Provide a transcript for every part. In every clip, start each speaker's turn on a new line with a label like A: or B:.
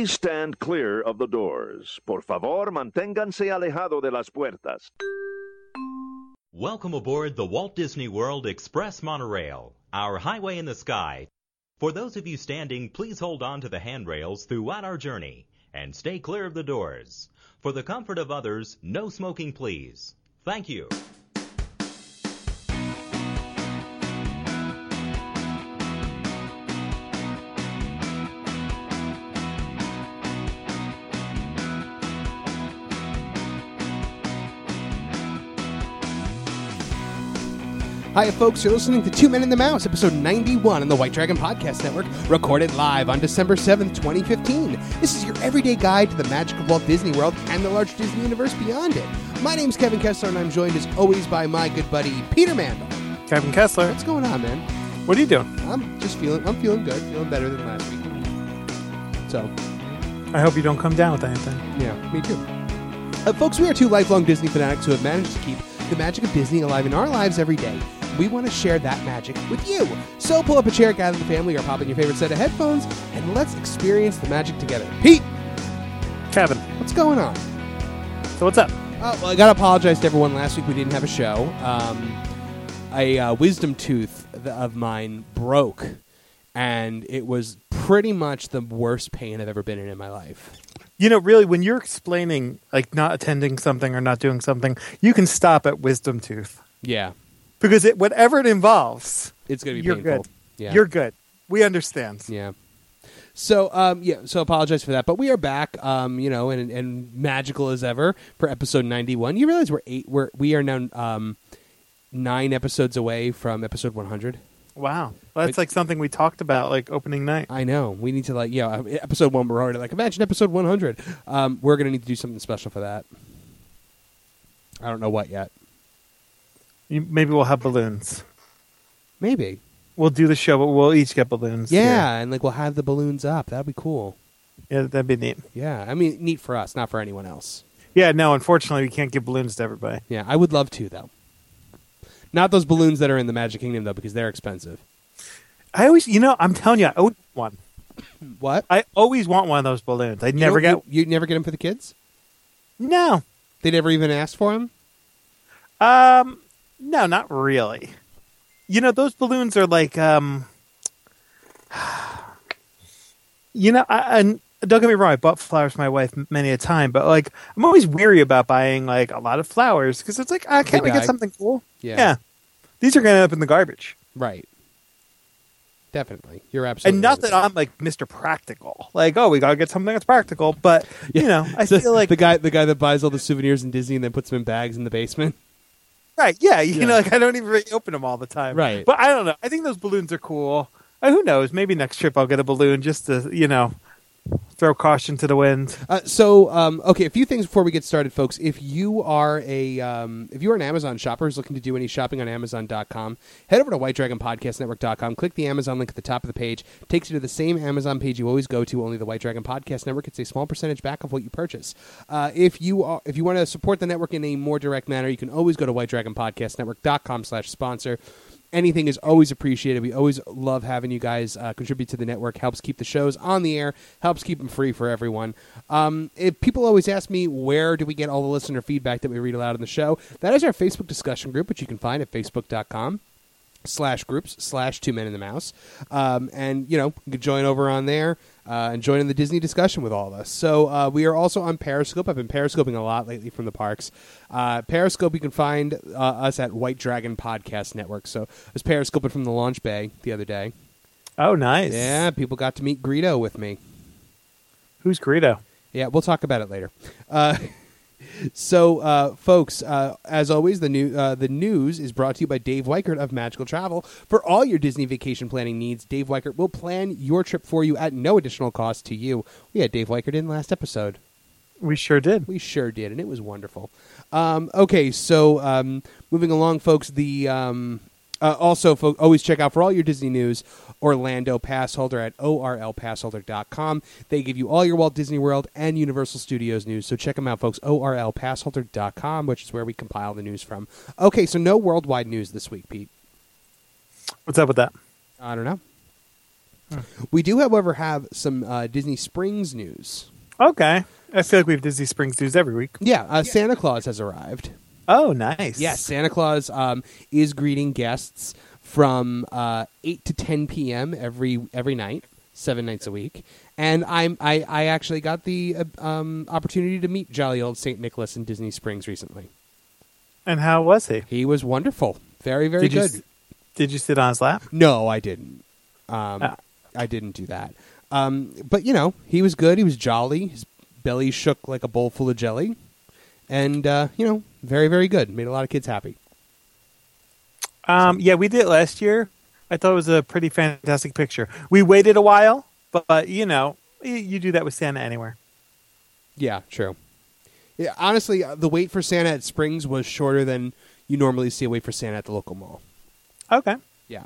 A: Please stand clear of the doors. Por favor, manténganse alejado de las puertas.
B: Welcome aboard the Walt Disney World Express Monorail, our highway in the sky. For those of you standing, please hold on to the handrails throughout our journey and stay clear of the doors. For the comfort of others, no smoking, please. Thank you.
C: Hi, folks. You're listening to Two Men and the Mouse, episode 91 on the White Dragon Podcast Network, recorded live on December 7th, 2015. This is your everyday guide to the magic of Walt Disney World and the large Disney universe beyond it. My name's Kevin Kessler, and I'm joined as always by my good buddy, Peter Mandel.
D: Kevin Kessler.
C: What's going on, man?
D: What are you doing?
C: I'm feeling good, feeling better than last week. So,
D: I hope you don't come down with anything.
C: yeah, me too. Folks, we are two lifelong Disney fanatics who have managed to keep the magic of Disney alive in our lives every day. We want to share that magic with you. So pull up a chair, gather the family, or pop in your favorite set of headphones, and let's experience the magic together. Pete!
D: Kevin.
C: What's going on?
D: So what's up?
C: Well, I got to apologize to everyone. Last week we didn't have a show. A wisdom tooth of mine broke, and it was pretty much the worst pain I've ever been in my life.
D: You know, really, when you're explaining, like, not attending something or not doing something, you can stop at wisdom tooth.
C: Yeah.
D: Because whatever it involves,
C: It's going to be
D: you're
C: painful.
D: good.
C: Yeah.
D: You're good. We understand.
C: Yeah. So, so apologize for that. But we are back, and magical as ever for episode 91. You realize we are now 9 episodes away from episode 100?
D: Wow. Well, that's like something we talked about, like, opening night.
C: I know. We need to, episode 1, we're already like, imagine episode 100. We're going to need to do something special for that. I don't know what yet.
D: Maybe we'll have balloons.
C: Maybe.
D: We'll do the show, but we'll each get balloons.
C: Yeah, and we'll have the balloons up. That'd be cool.
D: Yeah, that'd be neat.
C: Yeah, I mean, neat for us, not for anyone else.
D: Yeah, no, unfortunately, we can't give balloons to everybody.
C: Yeah, I would love to, though. Not those balloons that are in the Magic Kingdom, though, because they're expensive.
D: I always, I'm telling you, I own one.
C: What?
D: I always want one of those balloons. I never get.
C: You never get them for the kids?
D: No.
C: They never even asked for them?
D: No, not really. Those balloons are like, and don't get me wrong, I bought flowers for my wife many a time, but like, I'm always weary about buying like a lot of flowers because it's like, can't we get something cool?
C: Yeah.
D: These are going to end up in the garbage.
C: Right. Definitely. You're absolutely
D: And not
C: right.
D: that I'm like Mr. Practical. Like, we got to get something that's practical, but I feel like
C: the guy that buys all the souvenirs in Disney and then puts them in bags in the basement.
D: right, yeah, I don't even really open them all the time.
C: Right.
D: But I don't know. I think those balloons are cool. Who knows? Maybe next trip I'll get a balloon just to, throw caution to the wind.
C: Okay, a few things before we get started, folks. If you are an Amazon shopper who's looking to do any shopping on Amazon.com, head over to WhiteDragonPodcastNetwork.com. Click the Amazon link at the top of the page. Takes you to the same Amazon page you always go to. Only the White Dragon Podcast Network gets a small percentage back of what you purchase. If you want to support the network in a more direct manner, you can always go to WhiteDragonPodcastNetwork.com/sponsor. Anything is always appreciated. We always love having you guys contribute to the network. Helps keep the shows on the air. Helps keep them free for everyone. If people always ask me, where do we get all the listener feedback that we read aloud on the show? That is our Facebook discussion group, which you can find at facebook.com/groups/Two Men and the Mouse. And, you can join over on there and join in the Disney discussion with all of us. So we are also on Periscope. I've been Periscoping a lot lately from the parks. Periscope, you can find us at White Dragon Podcast Network. So I was Periscoping from the launch bay the other day.
D: Oh, nice.
C: Yeah, people got to meet Greedo with me.
D: Who's Greedo?
C: Yeah, we'll talk about it later. So, folks, as always, the news is brought to you by Dave Weichert of Magical Travel. For all your Disney vacation planning needs, Dave Weichert will plan your trip for you at no additional cost to you. We had Dave Weichert in last episode.
D: We sure did.
C: We sure did, and it was wonderful. Okay, so moving along, folks, also, always check out for all your Disney news, Orlando Pass Holder at orlpassholder.com. They give you all your Walt Disney World and Universal Studios news, so check them out, folks, orlpassholder.com, which is where we compile the news from. Okay, so no worldwide news this week, Pete.
D: What's up with that?
C: I don't know. We do, however, have some Disney Springs news.
D: Okay. I feel like we have Disney Springs news every week.
C: Yeah, Santa Claus has arrived.
D: Oh, nice.
C: Yes, Santa Claus is greeting guests from 8 to 10 p.m. every night, 7 nights a week. And I actually got the opportunity to meet jolly old St. Nicholas in Disney Springs recently.
D: And how was he?
C: He was wonderful. Very, very good.
D: Did you sit on his lap?
C: No, I didn't. I didn't do that. But, he was good. He was jolly. His belly shook like a bowl full of jelly. And, very, very good. Made a lot of kids happy.
D: Yeah, we did it last year. I thought it was a pretty fantastic picture. We waited a while, but you do that with Santa anywhere.
C: Yeah, true. Yeah, honestly, the wait for Santa at Springs was shorter than you normally see a wait for Santa at the local mall.
D: Okay.
C: Yeah.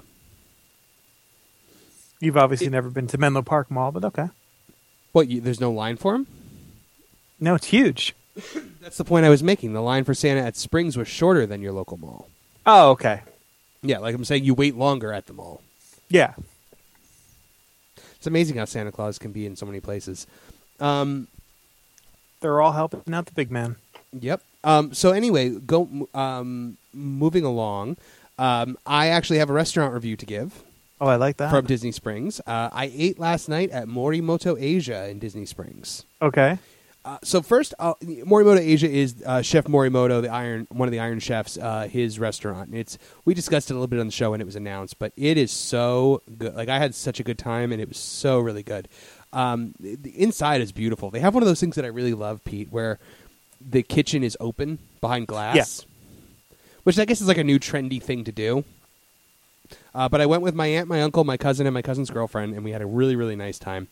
D: You've obviously never been to Menlo Park Mall, but okay.
C: What, there's no line for him?
D: No, it's huge.
C: That's the point I was making. The line for Santa at Springs was shorter than your local mall.
D: Oh, okay.
C: Yeah, like I'm saying, you wait longer at the mall.
D: Yeah.
C: It's amazing how Santa Claus can be in so many places.
D: They're all helping out the big man.
C: Yep. So anyway, moving along, I actually have a restaurant review to give.
D: Oh, I like that.
C: From Disney Springs. I ate last night at Morimoto Asia in Disney Springs.
D: Okay.
C: So first, Morimoto Asia is Chef Morimoto, one of the Iron Chefs, his restaurant. We discussed it a little bit on the show when it was announced, but it is so good. Like, I had such a good time, and it was so really good. The inside is beautiful. They have one of those things that I really love, Pete, where the kitchen is open behind glass, which I guess is like a new trendy thing to do. But I went with my aunt, my uncle, my cousin, and my cousin's girlfriend, and we had a really, really nice time.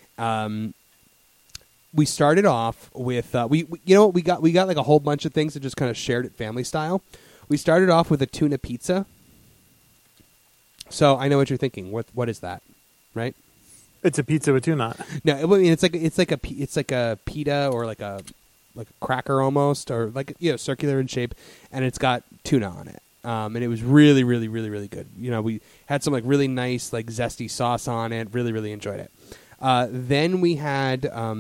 C: We started off with we got like a whole bunch of things that just kind of shared it family style. We started off with a tuna pizza. So I know what you're thinking. What is that? Right?
D: It's a pizza with tuna.
C: No, I mean it's like a pita or like a cracker almost, or like circular in shape, and it's got tuna on it. And it was really, really, really, really good. We had some like really nice like zesty sauce on it. Really, really enjoyed it. Then we had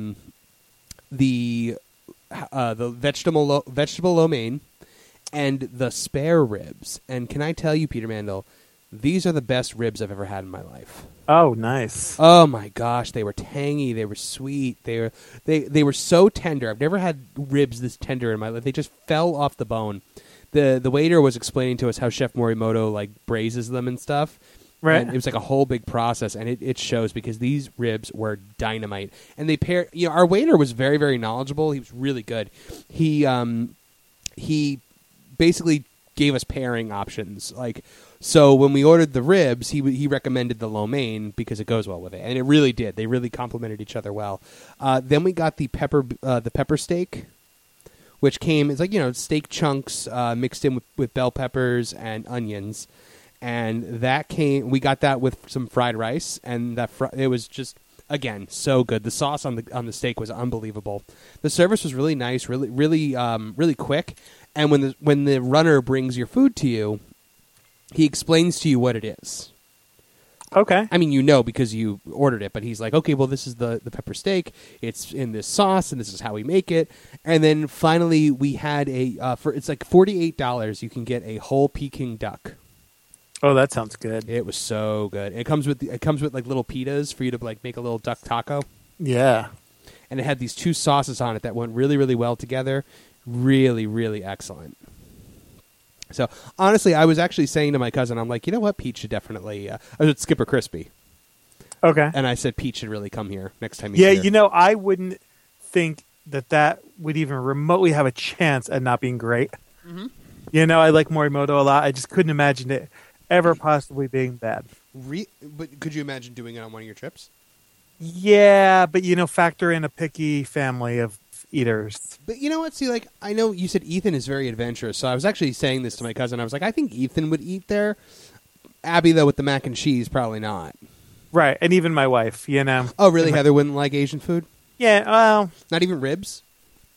C: the vegetable lo mein and the spare ribs. And can I tell you, Peter Mandel, these are the best ribs I've ever had in my life.
D: Oh, nice.
C: Oh my gosh, they were tangy, they were sweet, they were so tender. I've never had ribs this tender in my life. They just fell off the bone. The waiter was explaining to us how Chef Morimoto like braises them and stuff. Right. And it was like a whole big process, and it shows because these ribs were dynamite. And they our waiter was very, very knowledgeable. He was really good. He basically gave us pairing options. So when we ordered the ribs, he recommended the lo mein because it goes well with it, and it really did. They really complemented each other well. Then we got the pepper steak, which came, it's like, steak chunks mixed in with bell peppers and onions. And we got that with some fried rice, and it was just, again, so good. The sauce on the steak was unbelievable. The service was really nice, really, really, really quick. And when the runner brings your food to you, he explains to you what it is.
D: Okay.
C: I mean, because you ordered it, but he's like, okay, well, this is the pepper steak. It's in this sauce, and this is how we make it. And then finally, we had it's like $48. You can get a whole Peking duck.
D: Oh, that sounds good.
C: It was so good. It comes with like little pitas for you to like make a little duck taco.
D: Yeah.
C: And it had these two sauces on it that went really, really well together. Really, really excellent. So honestly, I was actually saying to my cousin, I'm like, you know what, Pete should definitely. I was at Skipper Crispy.
D: Okay.
C: And I said Pete should really come here next time he's here.
D: Yeah, I wouldn't think that would even remotely have a chance at not being great. Mm-hmm. I like Morimoto a lot. I just couldn't imagine it ever possibly being bad.
C: But could you imagine doing it on one of your trips?
D: Yeah, but factor in a picky family of eaters.
C: But you know what? See, like, I know you said Ethan is very adventurous, so I was actually saying this to my cousin. I was like, I think Ethan would eat there. Abby, though, with the mac and cheese, probably not.
D: Right, and even my wife,
C: Oh, really? Heather wouldn't like Asian food?
D: Yeah, well...
C: Not even ribs?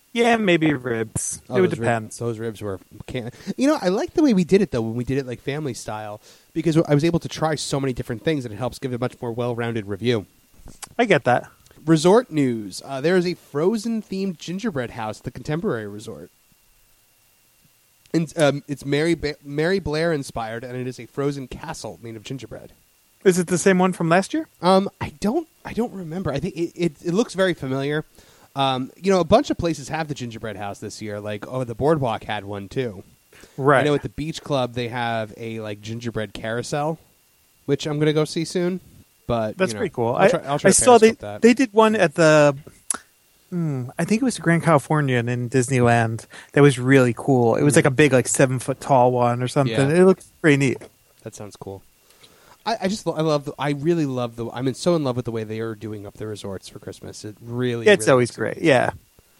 D: Yeah, maybe ribs. It would depend.
C: Those ribs were I like the way we did it though when we did it like family style because I was able to try so many different things and it helps give it a much more well-rounded review.
D: I get that.
C: Resort news: there is a Frozen-themed gingerbread house at the Contemporary Resort. And, it's Mary Blair inspired, and it is a Frozen castle made of gingerbread.
D: Is it the same one from last year?
C: I don't remember. I think it looks very familiar. A bunch of places have the gingerbread house this year. Like, the Boardwalk had one too.
D: Right.
C: I know at the Beach Club they have a like gingerbread carousel, which I'm going to go see soon. But
D: that's pretty cool.
C: I'll try
D: I saw
C: that.
D: They did one at the. I think it was the Grand Californian in Disneyland. That was really cool. It was like a big, 7-foot tall one or something.
C: Yeah.
D: It looked pretty neat.
C: That sounds cool. I really love I'm so in love with the way they are doing up the resorts for Christmas. It's really
D: always great. Yeah.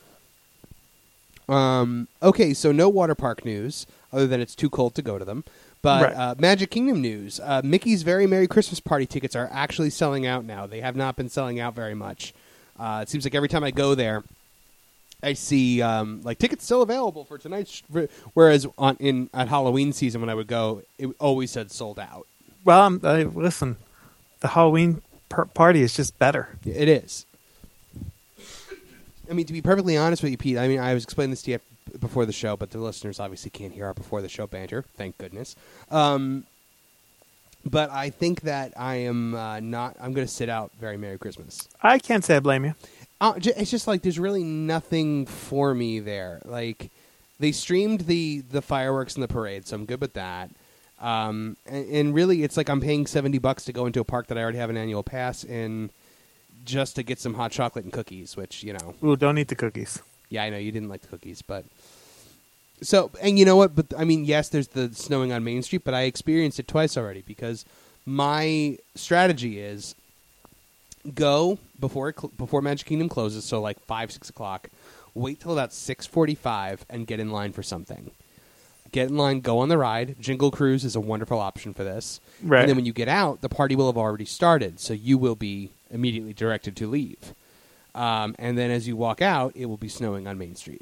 C: Okay, so no water park news other than it's too cold to go to them. But
D: right.
C: Magic Kingdom news: Mickey's Very Merry Christmas Party tickets are actually selling out now. They have not been selling out very much. It seems like every time I go there, I see tickets still available for tonight's. Whereas at Halloween season when I would go, it always said sold out.
D: Well, listen, the Halloween party is just better.
C: It is. I mean, to be perfectly honest with you, Pete, I was explaining this to you before the show, but the listeners obviously can't hear our before the show banter. Thank goodness. But I think that I am not. I'm going to sit out Very Merry Christmas.
D: I can't say I blame you.
C: It's just like there's really nothing for me there. Like they streamed the fireworks and the parade, so I'm good with that. And really, it's like I'm paying $70 to go into a park that I already have an annual pass in, just to get some hot chocolate and cookies. Which
D: Ooh, don't eat the cookies.
C: Yeah, I know you didn't like the cookies, but so and you know what? But I mean, yes, there's the snowing on Main Street, but I experienced it twice already because my strategy is go before Magic Kingdom closes, so like 5-6 o'clock. Wait till about 6:45 and get in line for something. Get in line, go on the ride. Jingle Cruise is a wonderful option for this.
D: Right.
C: And then when you get out, the party will have already started, so you will be immediately directed to leave. And then as you walk out, it will be snowing on Main Street.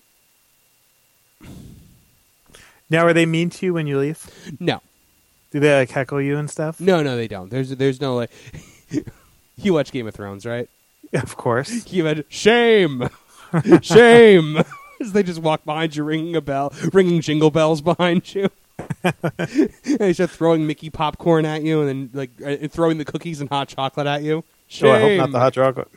D: Now, are they mean to you when you leave?
C: No.
D: Do they heckle you and stuff?
C: No, they don't. There's no like. You watch Game of Thrones, right?
D: Yeah, of course.
C: You had shame, shame. As they just walk behind you, ringing jingle bells behind you. And they start throwing Mickey popcorn at you, and then throwing the cookies and hot chocolate at you. Shame.
D: Oh, I hope not the hot chocolate.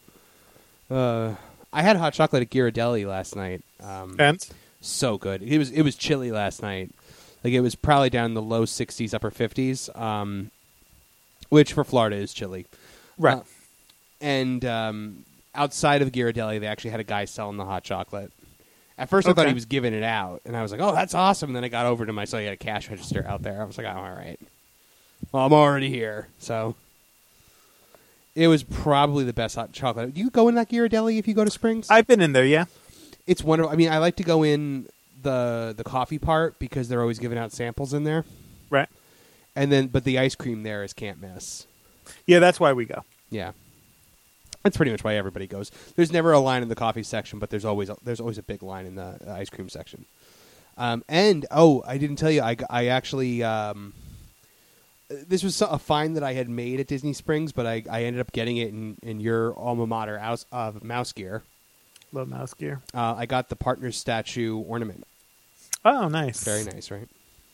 C: I had hot chocolate at Ghirardelli last night.
D: And
C: so good. It was chilly last night. Like it was probably down in the low 60s, upper 50s, which for Florida is chilly.
D: Right.
C: And outside of Ghirardelli, they actually had a guy selling the hot chocolate. At first, I thought he was giving it out, and I was like, "Oh, that's awesome!" And then I got over to him. I saw he had a cash register out there. I was like, "Oh, all right. Well, I'm already here." So it was probably the best hot chocolate. Do you go in that Ghirardelli if you go to Springs?
D: I've been in there, yeah.
C: It's wonderful. I mean, I like to go in the coffee part because they're always giving out samples in there.
D: Right.
C: But the ice cream there is can't miss.
D: Yeah, that's why we go.
C: Yeah. That's pretty much why everybody goes. There's never a line in the coffee section, but there's always a big line in the ice cream section. I didn't tell you, I actually this was a find that I had made at Disney Springs, but I ended up getting it in your alma mater Mouse Gear.
D: Love Mouse Gear.
C: I got the Partners statue ornament.
D: Oh, nice.
C: Very nice, right?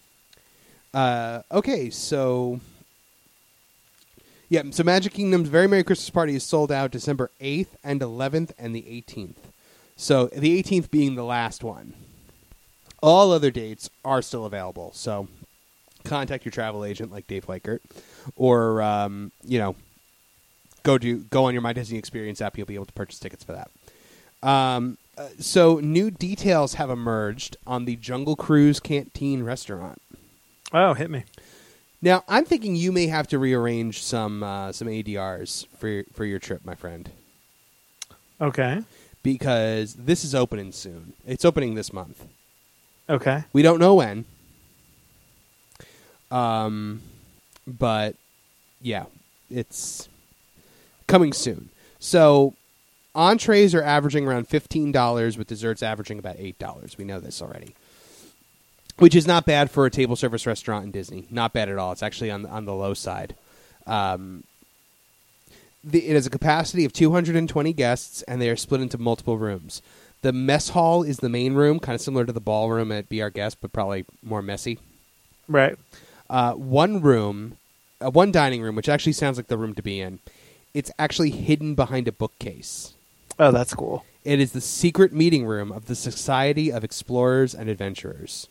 C: Okay, so. Yeah, so Magic Kingdom's Very Merry Christmas Party is sold out December 8th and 11th and the 18th. So the 18th being the last one. All other dates are still available. So contact your travel agent like Dave Weichert or, go on your My Disney Experience app. You'll be able to purchase tickets for that. So new details have emerged on the Jungle Cruise Canteen restaurant.
D: Oh, hit me.
C: Now, I'm thinking you may have to rearrange some ADRs for your trip, my friend.
D: Okay.
C: Because this is opening soon. It's opening this month.
D: Okay.
C: We don't know when. But, yeah, it's coming soon. So, entrees are averaging around $15, with desserts averaging about $8. We know this already, which is not bad for a table service restaurant in Disney. Not bad at all. It's actually on the low side. It has a capacity of 220 guests, and they are split into multiple rooms. The mess hall is the main room, kind of similar to the ballroom at Be Our Guest, but probably more messy.
D: Right.
C: One dining room, which actually sounds like the room to be in. It's actually hidden behind a bookcase.
D: Oh, that's cool.
C: It is the secret meeting room of the Society of Explorers and Adventurers.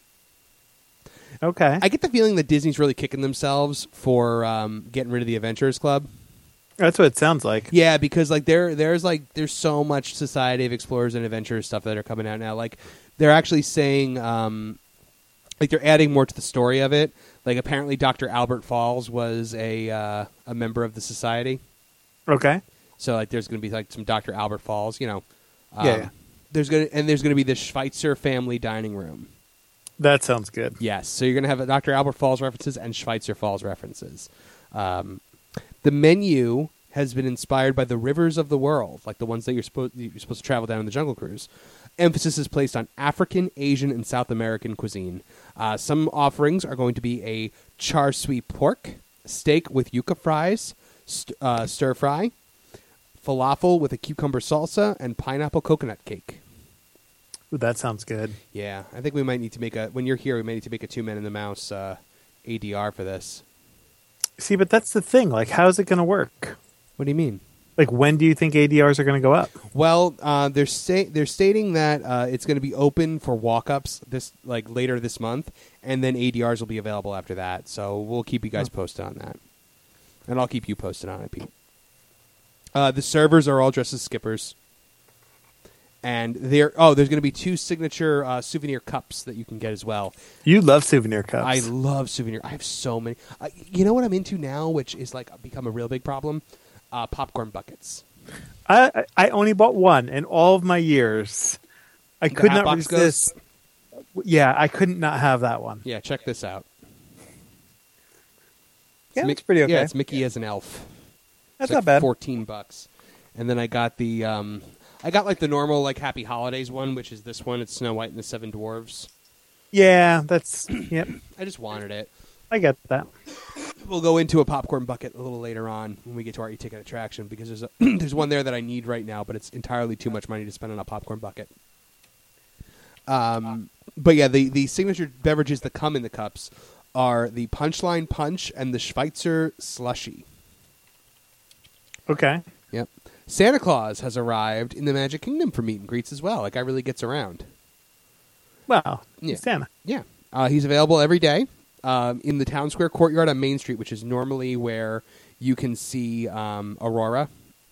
D: Okay.
C: I get the feeling that Disney's really kicking themselves for getting rid of the Adventurers Club.
D: That's what it sounds like.
C: Yeah, because like there's so much Society of Explorers and Adventurers stuff that are coming out now. Like they're actually saying like they're adding more to the story of it. Like apparently Dr. Albert Falls was a member of the society.
D: Okay.
C: So like there's going to be like some Dr. Albert Falls, you know.
D: Yeah.
C: There's going to be the Schweitzer family dining room.
D: That sounds good.
C: Yes. So you're going to have Dr. Albert Falls references and Schweitzer Falls references. The menu has been inspired by the rivers of the world, like the ones that you're supposed to travel down in the Jungle Cruise. Emphasis is placed on African, Asian, and South American cuisine. Some offerings are going to be a char siu pork, steak with yuca fries, stir fry, falafel with a cucumber salsa, and pineapple coconut cake.
D: Ooh, that sounds good.
C: Yeah, I think we might need to when you're here, we might need to make a Two Men and the Mouse ADR for this.
D: See, but that's the thing. Like, how's it going to work?
C: What do you mean?
D: Like, when do you think ADRs are going to go up?
C: Well, they're stating that it's going to be open for walk-ups later this month, and then ADRs will be available after that. So we'll keep you guys posted on that, and I'll keep you posted on it, Pete. The servers are all dressed as skippers, and there's going to be 2 signature souvenir cups that you can get as well.
D: You love souvenir cups.
C: I love souvenir. I have so many. You know what I'm into now, which is like become a real big problem. Popcorn buckets.
D: I only bought one in all of my years. I could not resist. Yeah, I couldn't not have that one.
C: Yeah, check this out.
D: Yeah, it's pretty okay.
C: Yeah, it's Mickey as an elf.
D: That's
C: it's
D: not bad.
C: $14. And then I got the like the normal like Happy Holidays one, which is this one. It's Snow White and the Seven Dwarves.
D: Yeah, that's yep.
C: I just wanted it.
D: I get that.
C: We'll go into a popcorn bucket a little later on when we get to our e-ticket attraction because there's one there that I need right now, but it's entirely too much money to spend on a popcorn bucket. But yeah, the signature beverages that come in the cups are the Punchline Punch and the Schweitzer Slushy.
D: Okay.
C: Yep. Santa Claus has arrived in the Magic Kingdom for meet and greets as well. Like, guy really gets around.
D: Wow.
C: Yeah.
D: Santa.
C: Yeah. He's available every day in the Town Square courtyard on Main Street, which is normally where you can see Aurora.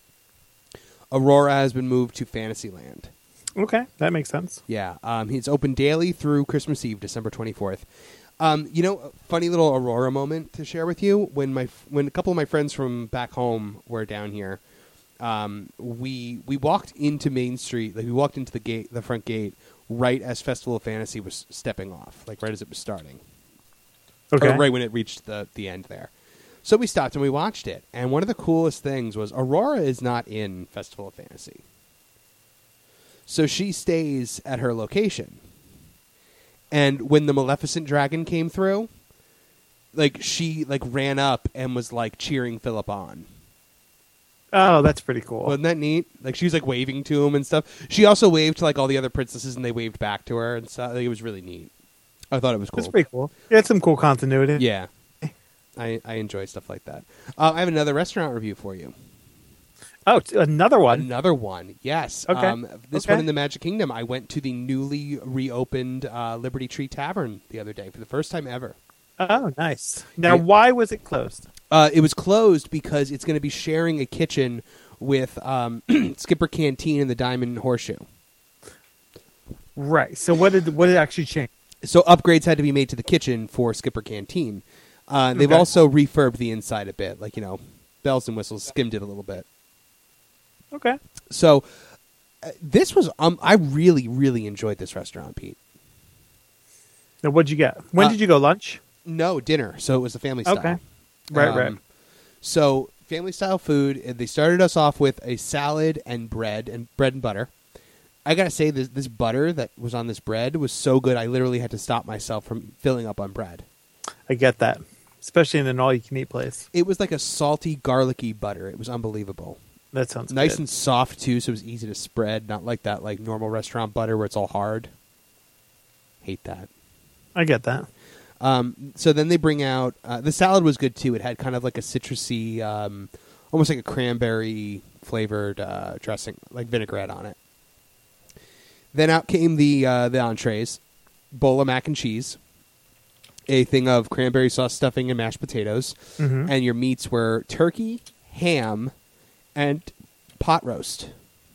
C: Aurora has been moved to Fantasyland.
D: Okay, that makes sense.
C: Yeah. He's open daily through Christmas Eve, December 24th. You know, a funny little Aurora moment to share with you. When a couple of my friends from back home were down here, we walked into Main Street. Like, we walked into the front gate, right as Festival of Fantasy was stepping off, like right as it was starting.
D: Okay.
C: Or right when it reached the end there. So we stopped and we watched it. And one of the coolest things was Aurora is not in Festival of Fantasy. So she stays at her location. And when the Maleficent dragon came through, like she like ran up and was like cheering Philip on.
D: Oh, that's pretty cool.
C: Wasn't that neat? Like she was like waving to him and stuff. She also waved to like all the other princesses and they waved back to her and stuff. Like, it was really neat. I thought it was cool.
D: It's pretty cool. Yeah, it's some cool continuity.
C: Yeah. I enjoy stuff like that. I have another restaurant review for you.
D: Oh, another one?
C: Another one, yes.
D: Okay.
C: This one in the Magic Kingdom. I went to the newly reopened Liberty Tree Tavern the other day for the first time ever.
D: Oh, nice. Now, why was it closed?
C: It was closed because it's going to be sharing a kitchen with Skipper Canteen and the Diamond Horseshoe.
D: Right. So what did actually change?
C: So upgrades had to be made to the kitchen for Skipper Canteen. They've also refurbed the inside a bit, like, you know, bells and whistles, skimmed it a little bit.
D: Okay.
C: So this was I really, really enjoyed this restaurant, Pete.
D: Now, what'd you get? When did you go? Lunch?
C: No, dinner. So it was a family style.
D: Okay. Right.
C: So family style food. They started us off with a salad and bread and butter. I gotta say, this butter that was on this bread was so good. I literally had to stop myself from filling up on bread.
D: I get that, especially in an all-you-can-eat place.
C: It was like a salty, garlicky butter. It was unbelievable.
D: That sounds
C: Nice
D: good.
C: and soft too, so it was easy to spread. Not like that like normal restaurant butter where it's all hard. Hate that.
D: I get that.
C: So then they bring out the salad was good too. It had kind of like a citrusy, almost like a cranberry flavored dressing, like vinaigrette on it. Then out came the entrees, bowl of mac and cheese, a thing of cranberry sauce stuffing and mashed potatoes, and your meats were turkey, ham, and pot roast.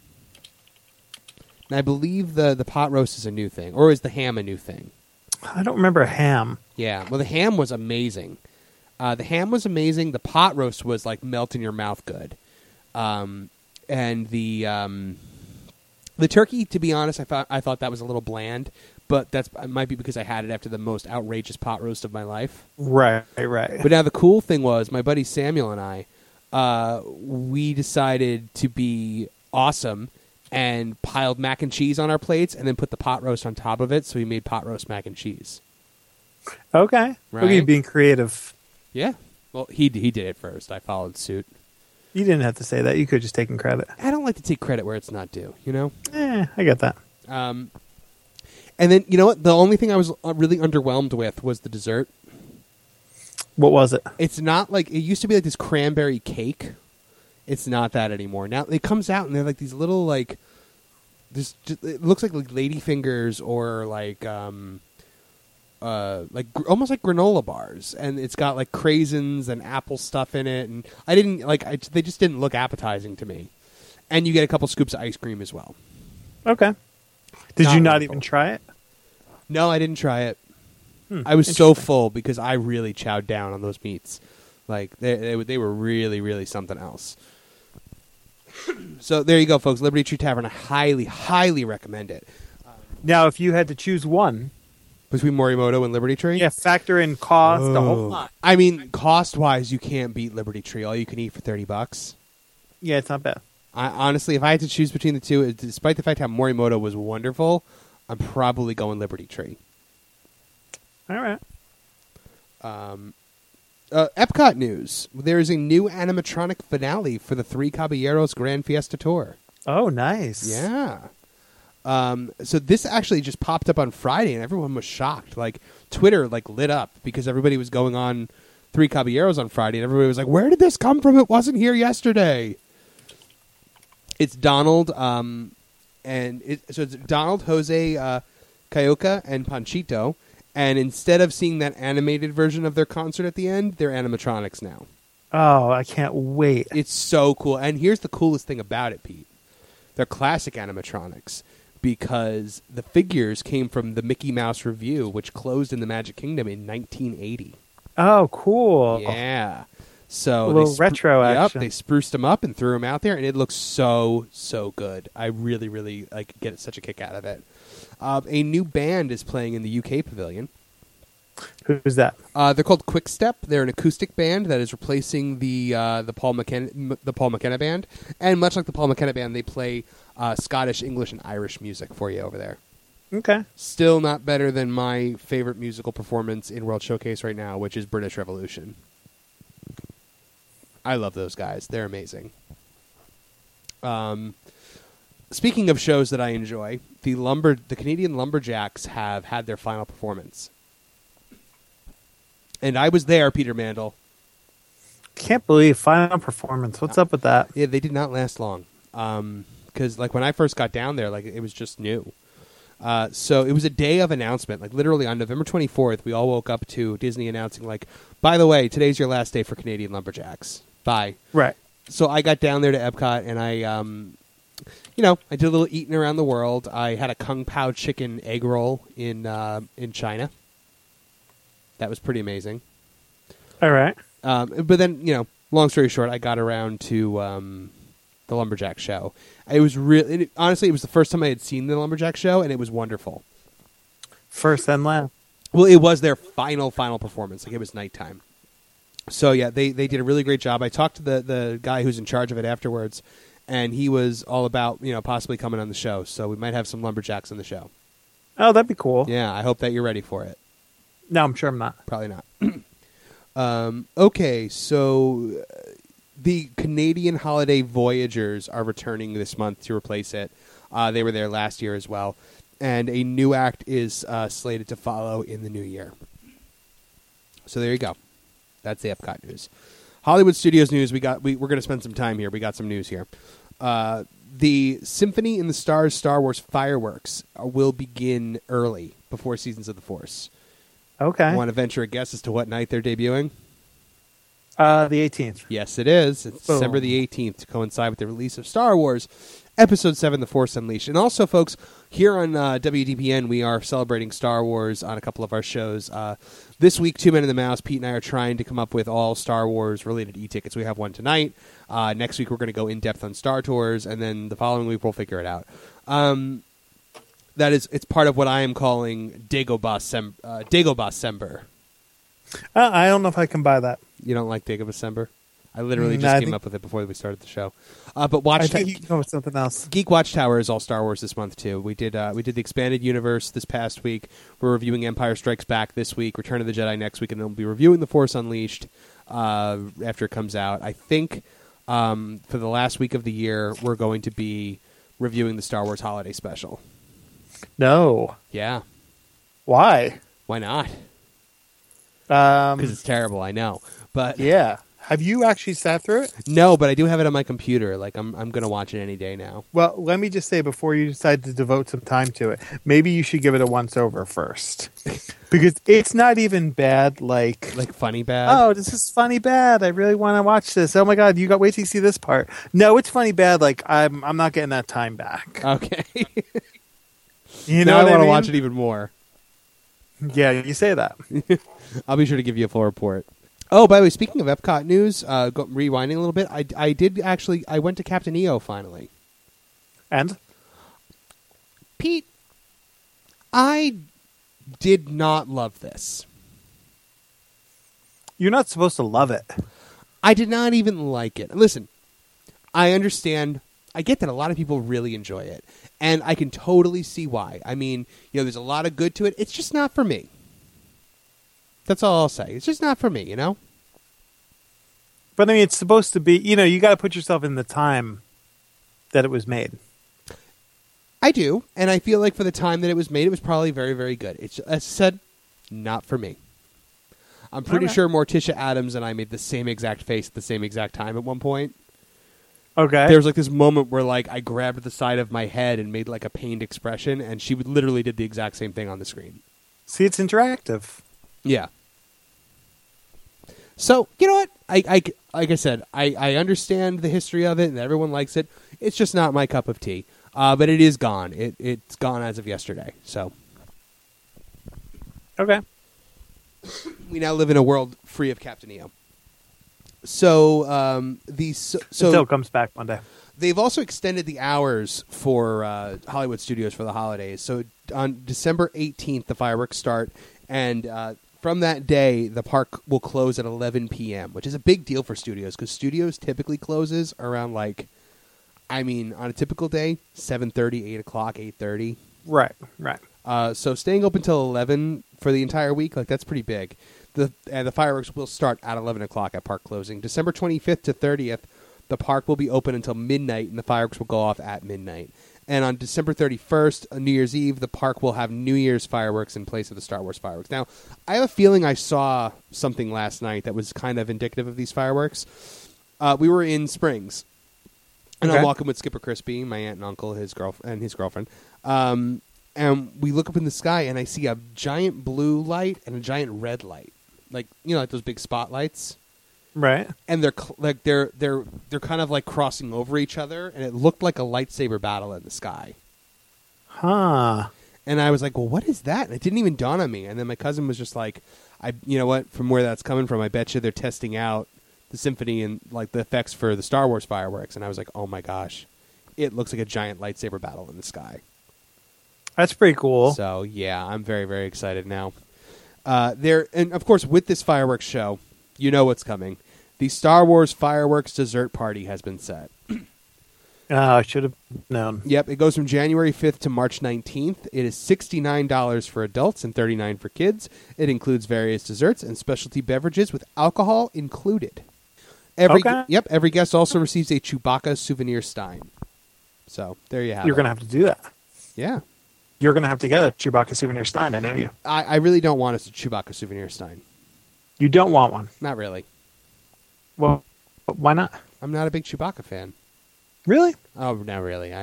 C: And I believe the pot roast is a new thing, or is the ham a new thing?
D: I don't remember ham.
C: Yeah, well, the ham was amazing. The pot roast was like melt in your mouth good. And the turkey, to be honest, I thought that was a little bland, but it might be because I had it after the most outrageous pot roast of my life.
D: Right.
C: But now the cool thing was, my buddy Samuel and I, we decided to be awesome and piled mac and cheese on our plates and then put the pot roast on top of it, so we made pot roast mac and cheese.
D: Okay.
C: Right.
D: Okay, being creative.
C: Yeah. Well, he did it first. I followed suit.
D: You didn't have to say that. You could have just taken credit.
C: I don't like to take credit where it's not due, you know?
D: I get that.
C: And then, you know what? The only thing I was really underwhelmed with was the dessert.
D: What was it?
C: It's not like, it used to be like this cranberry cake. It's not that anymore. Now it comes out and they're like these little like, it looks like ladyfingers or like almost like granola bars, and it's got like craisins and apple stuff in it, and they just didn't look appetizing to me. And you get a couple scoops of ice cream as well.
D: Okay. Did
C: Not
D: you not
C: wonderful.
D: even try it?
C: No, I didn't try it. I was so full because I really chowed down on those meats. Like they were really, really something else. So there you go, folks. Liberty Tree Tavern. I highly, highly recommend it.
D: Now, if you had to choose one,
C: Between Morimoto and Liberty Tree?
D: yeah, factor in cost, the whole lot.
C: I mean, cost-wise, you can't beat Liberty Tree. All you can eat for $30.
D: Yeah, it's not bad.
C: Honestly, if I had to choose between the two, despite the fact how Morimoto was wonderful, I'm probably going Liberty Tree.
D: All right.
C: Epcot news. There is a new animatronic finale for the Three Caballeros Grand Fiesta Tour.
D: Oh, nice.
C: Yeah. So this actually just popped up on Friday, and everyone was shocked. Like, Twitter lit up because everybody was going on Three Caballeros on Friday, and everybody was like, "Where did this come from? It wasn't here yesterday." It's Donald, so it's Donald, Jose, Cayoca, and Panchito. And instead of seeing that animated version of their concert at the end, they're animatronics now.
D: Oh, I can't wait.
C: It's so cool. And here's the coolest thing about it, Pete. They're classic animatronics because the figures came from the Mickey Mouse Revue, which closed in the Magic Kingdom in 1980.
D: Oh, cool.
C: Yeah. So
D: A little retro action.
C: Yep, they spruced them up and threw them out there, and it looks so, so good. I really, really get such a kick out of it. A new band is playing in the UK Pavilion.
D: Who's that?
C: They're called Quickstep. They're an acoustic band that is replacing the Paul McKenna band. And much like the Paul McKenna band, they play Scottish, English, and Irish music for you over there.
D: Okay.
C: Still not better than my favorite musical performance in World Showcase right now, which is British Revolution. I love those guys. They're amazing. Speaking of shows that I enjoy, the Canadian Lumberjacks have had their final performance. And I was there, Peter Mandel.
D: Can't believe final performance. What's up with that?
C: Yeah, they did not last long. Because when I first got down there, it was just new. So it was a day of announcement. Literally on November 24th, we all woke up to Disney announcing, by the way, today's your last day for Canadian Lumberjacks. Bye.
D: Right.
C: So I got down there to Epcot, and I did a little eating around the world. I had a Kung Pao chicken egg roll in China. That was pretty amazing.
D: All right.
C: But then, long story short, I got around to the Lumberjack show. It was honestly, it was the first time I had seen the Lumberjack show, and it was wonderful.
D: First and last.
C: Well, it was their final performance. It was nighttime. So yeah, they did a really great job. I talked to the guy who's in charge of it afterwards, and he was all about possibly coming on the show. So we might have some lumberjacks on the show.
D: Oh, that'd be cool.
C: Yeah, I hope that you're ready for it.
D: No, I'm sure I'm not.
C: Probably not. Okay, so the Canadian Holiday Voyagers are returning this month to replace it. They were there last year as well, and a new act is slated to follow in the new year. So there you go. That's the Epcot news. Hollywood Studios news. We're going to spend some time here. We got some news here. The Symphony in the Stars Star Wars fireworks will begin early, before Seasons of the Force.
D: Okay.
C: Want to venture a guess as to what night they're debuting?
D: The 18th.
C: Yes, it is. It's
D: Boom.
C: December the 18th to coincide with the release of Star Wars Episode 7, The Force Unleashed. And also, folks, here on WDPN, we are celebrating Star Wars on a couple of our shows. This week, Two Men and the Mouse, Pete and I are trying to come up with all Star Wars-related e-tickets. We have one tonight. Next week, we're going to go in-depth on Star Tours, and then the following week, we'll figure it out. It's part of what I am calling Dagobah Sember.
D: I don't know if I can buy that.
C: You don't like Dagobah Sember? I literally just came up with it before we started the show. But
D: I think you can go with something else.
C: Geek Watchtower is all Star Wars this month too. We did the expanded universe this past week. We're reviewing Empire Strikes Back this week, Return of the Jedi next week, and then we'll be reviewing The Force Unleashed after it comes out. I think for the last week of the year, we're going to be reviewing the Star Wars Holiday Special.
D: No.
C: Yeah.
D: Why?
C: Why not? Because it's terrible, I know. But
D: yeah. Have you actually sat through it?
C: No, but I do have it on my computer. Like I'm going to watch it any day now.
D: Well, let me just say before you decide to devote some time to it, maybe you should give it a once over first, because it's not even bad. Like
C: funny bad.
D: Oh, this is funny bad. I really want to watch this. Oh my god, you got wait till you see this part. No, it's funny bad. Like I'm not getting that time back.
C: Okay.
D: You
C: know,
D: know,
C: I want to
D: mean?
C: watch it even more.
D: Yeah, you say that.
C: I'll be sure to give you a full report. Oh, by the way, speaking of Epcot news, rewinding a little bit, I went to Captain EO finally.
D: And?
C: Pete, I did not love this.
D: You're not supposed to love it.
C: I did not even like it. Listen, I understand. I get that a lot of people really enjoy it, and I can totally see why. I mean, there's a lot of good to it. It's just not for me. That's all I'll say. It's just not for me,
D: But I mean, it's supposed to be, you got to put yourself in the time that it was made.
C: I do, and I feel like for the time that it was made, it was probably very, very good. It's, as I said, not for me. I'm pretty sure Morticia Addams and I made the same exact face at the same exact time at one point.
D: Okay.
C: There was like this moment where I grabbed the side of my head and made like a pained expression, and she literally did the exact same thing on the screen.
D: See, it's interactive.
C: Yeah. So, you know what? Like I said, I understand the history of it, and everyone likes it. It's just not my cup of tea. But it is gone. It's gone as of yesterday. So.
D: Okay.
C: We now live in a world free of Captain EO. So,
D: until it comes back one day.
C: They've also extended the hours for Hollywood Studios for the holidays. So on December 18th, the fireworks start, and from that day, the park will close at 11 p.m., which is a big deal for studios, because studios typically closes around, on a typical day, 7:30, 8 o'clock, 8:30.
D: Right.
C: So staying open till 11 for the entire week, that's pretty big. The fireworks will start at 11 o'clock at park closing. December 25th to 30th, the park will be open until midnight, and the fireworks will go off at midnight. And on December 31st, New Year's Eve, the park will have New Year's fireworks in place of the Star Wars fireworks. Now, I have a feeling I saw something last night that was kind of indicative of these fireworks. We were in Springs, and I'm walking with Skipper Crispy, my aunt and uncle, his girlfriend. And we look up in the sky, and I see a giant blue light and a giant red light, like those big spotlights.
D: Right.
C: And they're kind of like crossing over each other, and it looked like a lightsaber battle in the sky.
D: Huh.
C: And I was like, well, what is that? And it didn't even dawn on me. And then my cousin was just like, you know what? From where that's coming from, I bet you they're testing out the symphony and the effects for the Star Wars fireworks. And I was like, oh my gosh, it looks like a giant lightsaber battle in the sky.
D: That's pretty cool.
C: So yeah, I'm very, very excited now. And of course, with this fireworks show, You know what's coming. The Star Wars fireworks dessert party has been set.
D: I should have known.
C: Yep, it goes from January 5th to March 19th. It is $69 for adults and $39 for kids. It includes various desserts and specialty beverages with alcohol included. Every guest also receives a Chewbacca souvenir stein. So, there you have
D: You're
C: it.
D: going to have to do that.
C: Yeah.
D: You're going to have to get a Chewbacca souvenir stein, I know you.
C: I really don't want a Chewbacca souvenir stein.
D: You don't want one.
C: Not really.
D: Well, why not?
C: I'm not a big Chewbacca fan.
D: Really?
C: Oh, not really.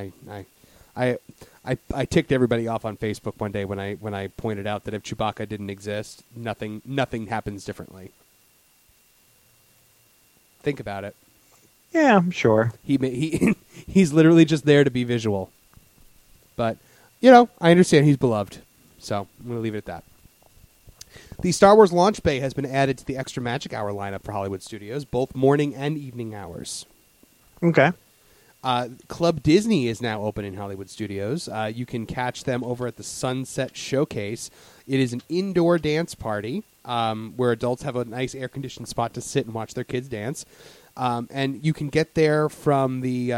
C: I ticked everybody off on Facebook one day when I pointed out that if Chewbacca didn't exist, nothing happens differently. Think about it.
D: Yeah, I'm sure.
C: He's literally just there to be visual. But, I understand he's beloved. So, I'm going to leave it at that. The Star Wars launch bay has been added to the Extra Magic Hour lineup for Hollywood Studios, both morning and evening hours.
D: Okay.
C: Club Disney is now open in Hollywood Studios. You can catch them over at the Sunset Showcase. It is an indoor dance party where adults have a nice air-conditioned spot to sit and watch their kids dance. And you can get there from the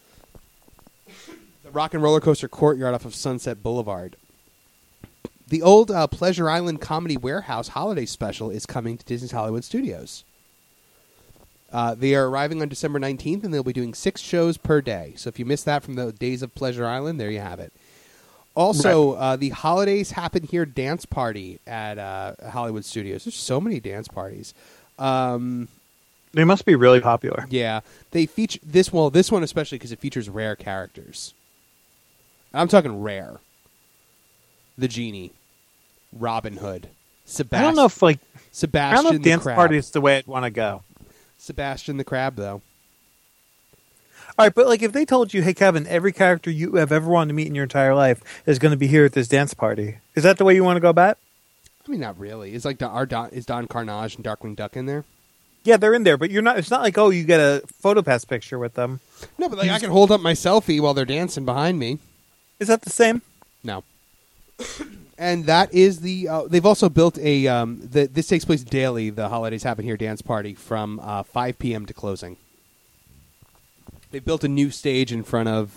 C: Rock and Roller Coaster Courtyard off of Sunset Boulevard. The old Pleasure Island Comedy Warehouse holiday special is coming to Disney's Hollywood Studios. They are arriving on December 19th, and they'll be doing 6 shows per day. So if you missed that from the days of Pleasure Island, there you have it. Also, the Holidays Happen Here dance party at Hollywood Studios. There's so many dance parties.
D: They must be really popular.
C: Yeah. They feature this one especially because it features rare characters. I'm talking rare. The Genie. Robin Hood. Sebastian.
D: I don't know if
C: Sebastian
D: I don't know if
C: the
D: dance
C: Crab.
D: party is the way I'd want to go.
C: Sebastian the Crab, though.
D: All right, but if they told you, hey, Kevin, every character you have ever wanted to meet in your entire life is going to be here at this dance party, is that the way you want to go about it?
C: I mean, not really. It's like is Don Carnage and Darkwing Duck in there?
D: Yeah, they're in there, but you're not. It's not like, oh, you get a PhotoPass picture with them.
C: No, but I can hold up my selfie while they're dancing behind me.
D: Is that the same?
C: No. And that is they've also built a, this takes place daily, the Holidays Happen Here dance party from 5 p.m. to closing. They built a new stage in front of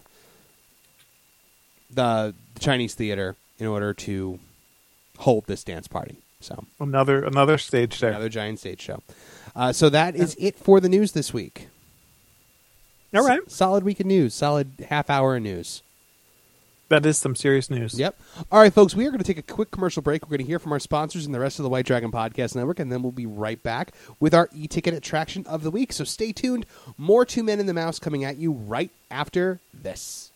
C: the Chinese Theater in order to hold this dance party. So
D: Another stage there.
C: another giant stage show. So that is it for the news this week.
D: All right.
C: Solid week of news. Solid half hour of news.
D: That is some serious news.
C: Yep. All right, folks, we are going to take a quick commercial break. We're going to hear from our sponsors and the rest of the White Dragon Podcast Network, and then we'll be right back with our e-ticket attraction of the week. So stay tuned. More Two Men and the Mouse coming at you right after this.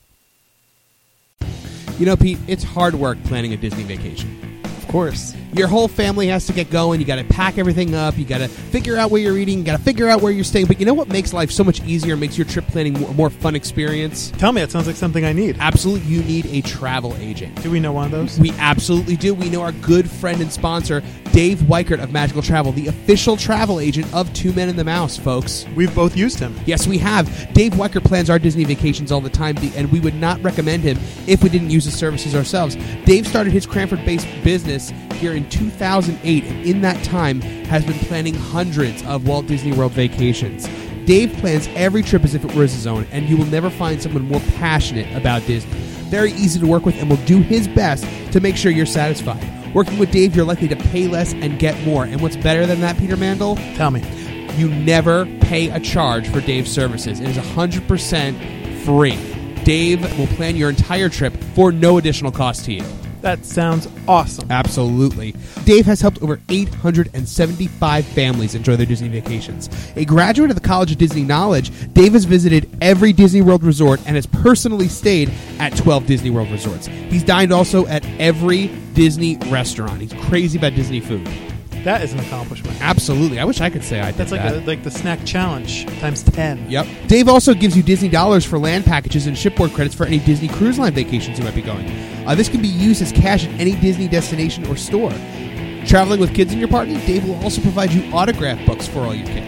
C: You know, Pete, it's hard work planning a Disney vacation.
E: Of course.
C: Your whole family has to get going. You got to pack everything up. You got to figure out where you're eating. You got to figure out where you're staying. But you know what makes life so much easier, makes your trip planning a more fun experience?
E: Tell me, it sounds like something I need.
C: Absolutely, you need a travel agent.
E: Do we know one of those?
C: We absolutely do. We know our good friend and sponsor, Dave Weichert of Magical Travel, the official travel agent of Two Men and the Mouse, folks.
E: We've both used him.
C: Yes, we have. Dave Weichert plans our Disney vacations all the time, and we would not recommend him if we didn't use his services ourselves. Dave started his Cranford-based business here in 2008, and in that time has been planning hundreds of Walt Disney World vacations. Dave plans every trip as if it were his own, and you will never find someone more passionate about Disney. Very easy to work with, and will do his best to make sure you're satisfied. Working with Dave, you're likely to pay less and get more. And what's better than that, Peter Mandel?
E: Tell me.
C: You never pay a charge for Dave's services. It is 100% free. Dave will plan your entire trip for no additional cost to you.
E: That sounds awesome.
C: Absolutely. Dave has helped over 875 families enjoy their Disney vacations. A graduate of the College of Disney Knowledge, Dave has visited every Disney World resort and has personally stayed at 12 Disney World resorts. He's dined also at every Disney restaurant. He's crazy about Disney food.
E: That is an accomplishment.
C: Absolutely. I wish I could say I did
E: That's
C: that.
E: like the snack challenge times 10.
C: Yep. Dave also gives you Disney dollars for land packages and shipboard credits for any Disney Cruise Line vacations you might be going. This can be used as cash at any Disney destination or store. Traveling with kids in your party, Dave will also provide you autograph books for all your kids.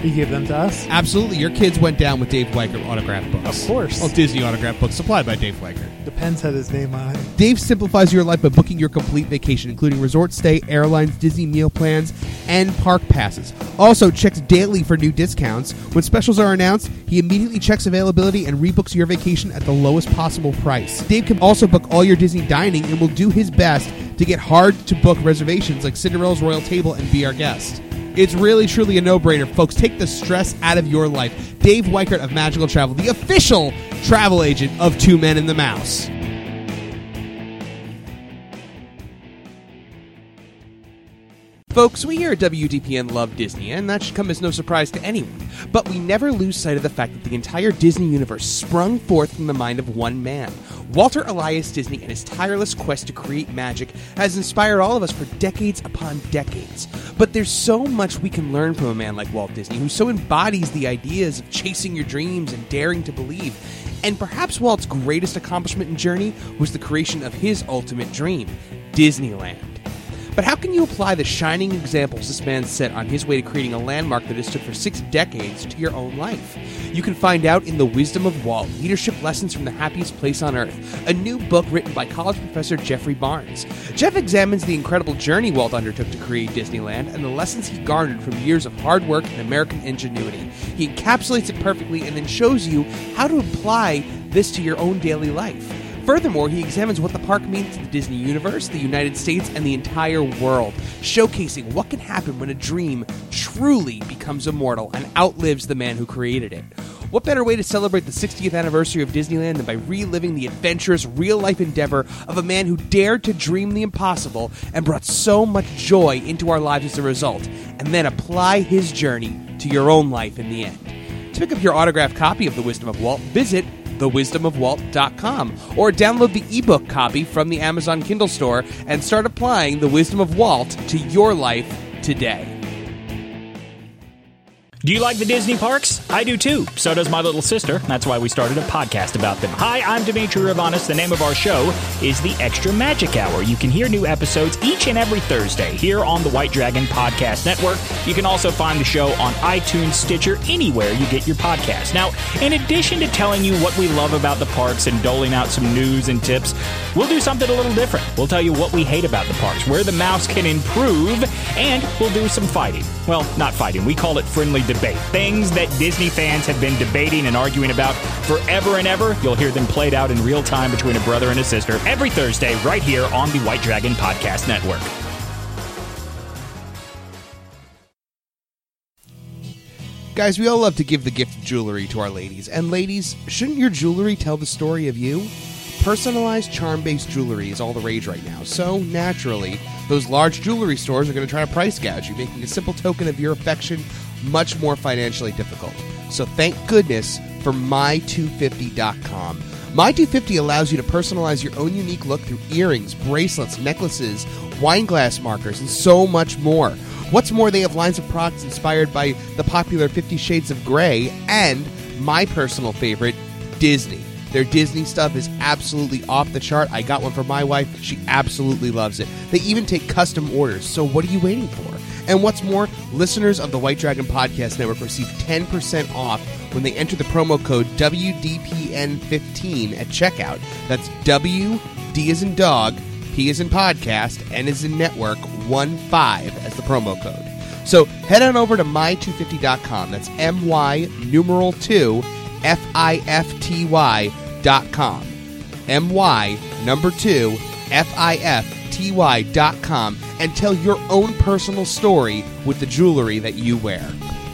E: You give them to us?
C: Absolutely. Your kids went down with Dave Weicker autograph books.
E: Of course.
C: Well, Disney autograph books supplied by Dave Weicker.
E: Depends had his name on it.
C: Dave simplifies your life by booking your complete vacation, including resort stay, airlines, Disney meal plans, and park passes. Also, checks daily for new discounts. When specials are announced, he immediately checks availability and rebooks your vacation at the lowest possible price. Dave can also book all your Disney dining and will do his best to get hard-to-book reservations like Cinderella's Royal Table and Be Our Guest. It's really, truly a no-brainer, folks. Take the stress out of your life. Dave Weichert of Magical Travel, the official travel agent of Two Men and the Mouse. Folks, we here at WDPN love Disney, and that should come as no surprise to anyone. But we never lose sight of the fact that the entire Disney universe sprung forth from the mind of one man. Walter Elias Disney and his tireless quest to create magic has inspired all of us for decades upon decades. But there's so much we can learn from a man like Walt Disney, who so embodies the ideas of chasing your dreams and daring to believe. And perhaps Walt's greatest accomplishment and journey was the creation of his ultimate dream, Disneyland. But how can you apply the shining examples this man set on his way to creating a landmark that has stood for 6 decades to your own life? You can find out in The Wisdom of Walt, Leadership Lessons from the Happiest Place on Earth, a new book written by college professor Jeffrey Barnes. Jeff examines the incredible journey Walt undertook to create Disneyland and the lessons he garnered from years of hard work and American ingenuity. He encapsulates it perfectly and then shows you how to apply this to your own daily life. Furthermore, he examines what the park means to the Disney universe, the United States, and the entire world, showcasing what can happen when a dream truly becomes immortal and outlives the man who created it. What better way to celebrate the 60th anniversary of Disneyland than by reliving the adventurous, real-life endeavor of a man who dared to dream the impossible and brought so much joy into our lives as a result, and then apply his journey to your own life in the end. To pick up your autographed copy of The Wisdom of Walt, visit thewisdomofwalt.com or download the ebook copy from the Amazon Kindle store and start applying the wisdom of Walt to your life today.
F: Do you like the Disney parks? I do too. So does my little sister. That's why we started a podcast about them. Hi, I'm Dimitri Ravanis. The name of our show is The Extra Magic Hour. You can hear new episodes each and every Thursday here on the White Dragon Podcast Network. You can also find the show on iTunes, Stitcher, anywhere you get your podcast. Now, in addition to telling you what we love about the parks and doling out some news and tips, we'll do something a little different. We'll tell you what we hate about the parks, where the mouse can improve, and we'll do some fighting. Well, not fighting. We call it friendly debate. Things that Disney fans have been debating and arguing about forever and ever. You'll hear them played out in real time between a brother and a sister every Thursday right here on the White Dragon Podcast Network.
C: Guys, we all love to give the gift of jewelry to our ladies. And ladies, shouldn't your jewelry tell the story of you? Personalized charm-based jewelry is all the rage right now. So, naturally, those large jewelry stores are going to try to price gouge you, making a simple token of your affection much more financially difficult. So thank goodness for My250.com. My250 allows you to personalize your own unique look through earrings, bracelets, necklaces, wine glass markers, and so much more. What's more, they have lines of products inspired by the popular 50 Shades of Grey and my personal favorite, Disney. Their Disney stuff is absolutely off the chart. I got one for my wife. She absolutely loves it. They even take custom orders, so what are you waiting for? And what's more, listeners of the White Dragon Podcast Network receive 10% off when they enter the promo code WDPN15 at checkout. That's W, D as in dog, P as in podcast, N as in network, 15 as the promo code. So head on over to my250.com. That's MY numeral 2 FIFTY.com. MY number 2 FIFTY.com and tell your own personal story with the jewelry that you wear.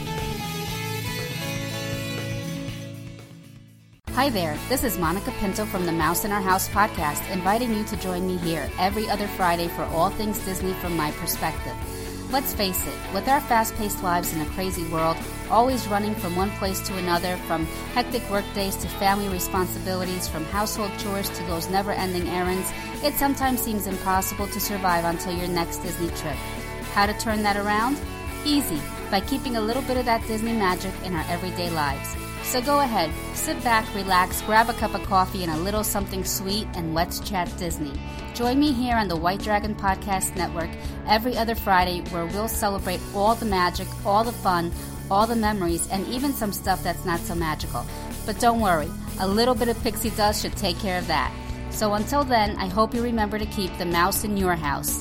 G: Hi there, this is Monica Pinto from the Mouse in Our House podcast, inviting you to join me here every other Friday for all things Disney from my perspective. Let's face it, with our fast-paced lives in a crazy world, always running from one place to another, from hectic workdays to family responsibilities, from household chores to those never-ending errands, it sometimes seems impossible to survive until your next Disney trip. How to turn that around? Easy, by keeping a little bit of that Disney magic in our everyday lives. So go ahead, sit back, relax, grab a cup of coffee and a little something sweet, and let's chat Disney. Join me here on the White Dragon Podcast Network every other Friday, where we'll celebrate all the magic, all the fun, all the memories, and even some stuff that's not so magical. But don't worry, a little bit of pixie dust should take care of that. So until then, I hope you remember to keep the mouse in your house.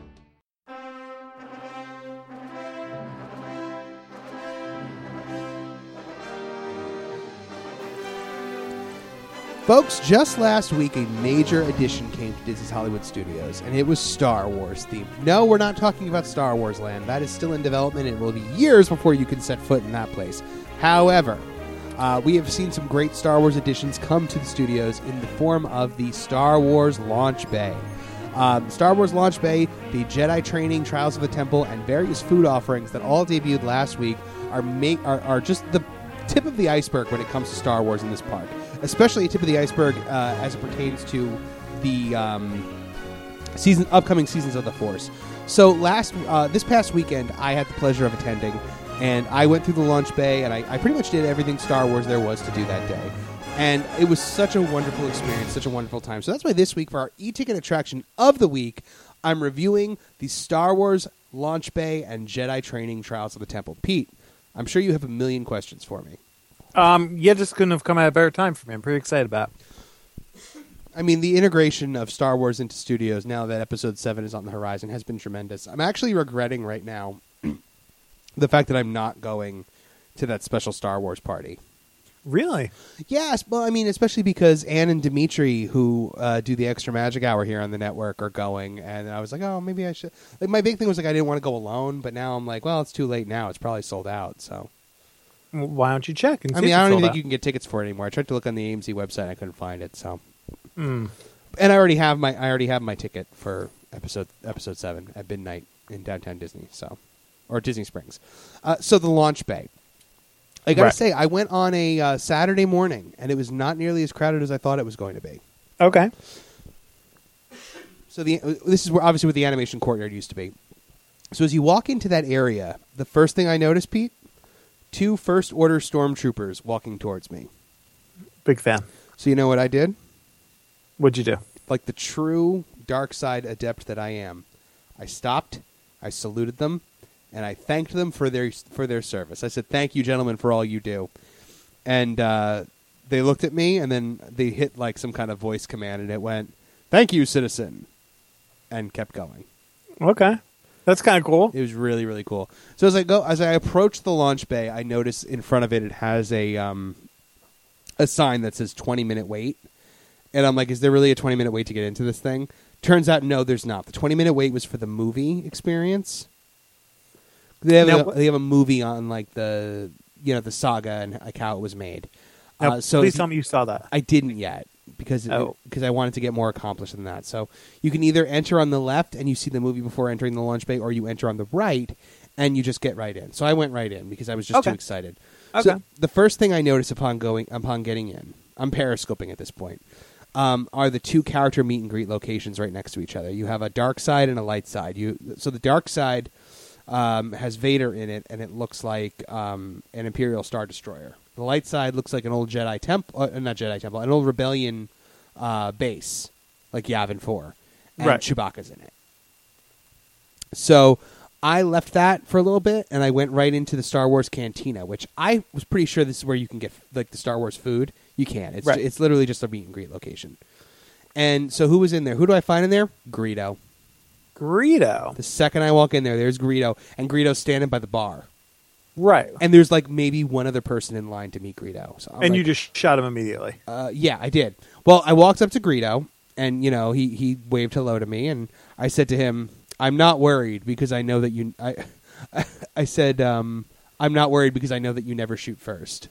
C: Folks, just last week, a major addition came to Disney's Hollywood Studios, and it was Star Wars themed. No, we're not talking about Star Wars Land. That is still in development, and it will be years before you can set foot in that place. However, we have seen some great Star Wars additions come to the studios in the form of the Star Wars Launch Bay. Star Wars Launch Bay, the Jedi Training, Trials of the Temple, and various food offerings that all debuted last week are just the tip of the iceberg when it comes to Star Wars in this park. Especially a tip of the iceberg as it pertains to the upcoming seasons of the Force. So this past weekend, I had the pleasure of attending, and I went through the Launch Bay, and I pretty much did everything Star Wars there was to do that day. And it was such a wonderful experience, such a wonderful time. So that's why this week, for our e-ticket attraction of the week, I'm reviewing the Star Wars Launch Bay and Jedi Training Trials of the Temple. Pete, I'm sure you have a million questions for me.
D: Yeah, just couldn't have come at a better time for me. I'm pretty excited about it.
C: I mean, the integration of Star Wars into studios now that Episode 7 is on the horizon has been tremendous. I'm actually regretting right now the fact that I'm not going to that special Star Wars party.
D: Really?
C: Yes, well, I mean, especially because Ann and Dimitri, who do the Extra Magic Hour here on the network, are going, and I was like, oh, maybe I should. Like, my big thing was, like, I didn't want to go alone, but now I'm like, well, it's too late now. It's probably sold out, so...
D: Why don't you check? And
C: I mean, I don't even think you can get tickets for it anymore. I tried to look on the AMC website, I couldn't find it. So, and I already have my ticket for episode 7 at midnight in downtown Disney, or Disney Springs. So the Launch Bay. I gotta say, I went on a Saturday morning, and it was not nearly as crowded as I thought it was going to be.
D: Okay.
C: So this is obviously where the animation courtyard used to be. So as you walk into that area, the first thing I noticed, Pete. 2 First Order stormtroopers walking towards me.
D: Big fan.
C: So you know what I did?
D: What'd you do?
C: Like the true dark side adept that I am, I stopped, I saluted them, and I thanked them for their service. I said, "Thank you, gentlemen, for all you do." And they looked at me, and then they hit like some kind of voice command, and it went, "Thank you, citizen," and kept going.
D: Okay. That's kind of cool.
C: It was really, really cool. So as I approach the Launch Bay, I notice in front of it has a sign that says 20-minute wait. And I'm like, is there really a 20-minute wait to get into this thing? Turns out, no, there's not. The 20-minute wait was for the movie experience. They have a movie on like the saga and like how it was made.
D: Now,
C: so
D: please tell me you saw that.
C: I didn't yet. Because I wanted to get more accomplished than that. So you can either enter on the left and you see the movie before entering the Launch Bay, or you enter on the right and you just get right in. So I went right in because I was just too excited. Okay. So the first thing I noticed upon getting in, I'm periscoping at this point, are the 2 character meet and greet locations right next to each other. You have a dark side and a light side. So the dark side has Vader in it, and it looks like an Imperial Star Destroyer. The light side looks like an old Jedi temple, not Jedi temple, an old Rebellion base, like Yavin 4, and Chewbacca's in it. So I left that for a little bit, and I went right into the Star Wars Cantina, which I was pretty sure this is where you can get like the Star Wars food. You can. It's literally just a meet and greet location. And so who was in there? Who do I find in there? Greedo.
D: Greedo?
C: The second I walk in there, there's Greedo, and Greedo's standing by the bar.
D: Right.
C: And there's like maybe one other person in line to meet Greedo. So
D: you just shot him immediately.
C: Yeah, I did. Well, I walked up to Greedo, and he waved hello to me, and I said to him, "I'm not worried because I know that you." I said, "I'm not worried because I know that you never shoot first."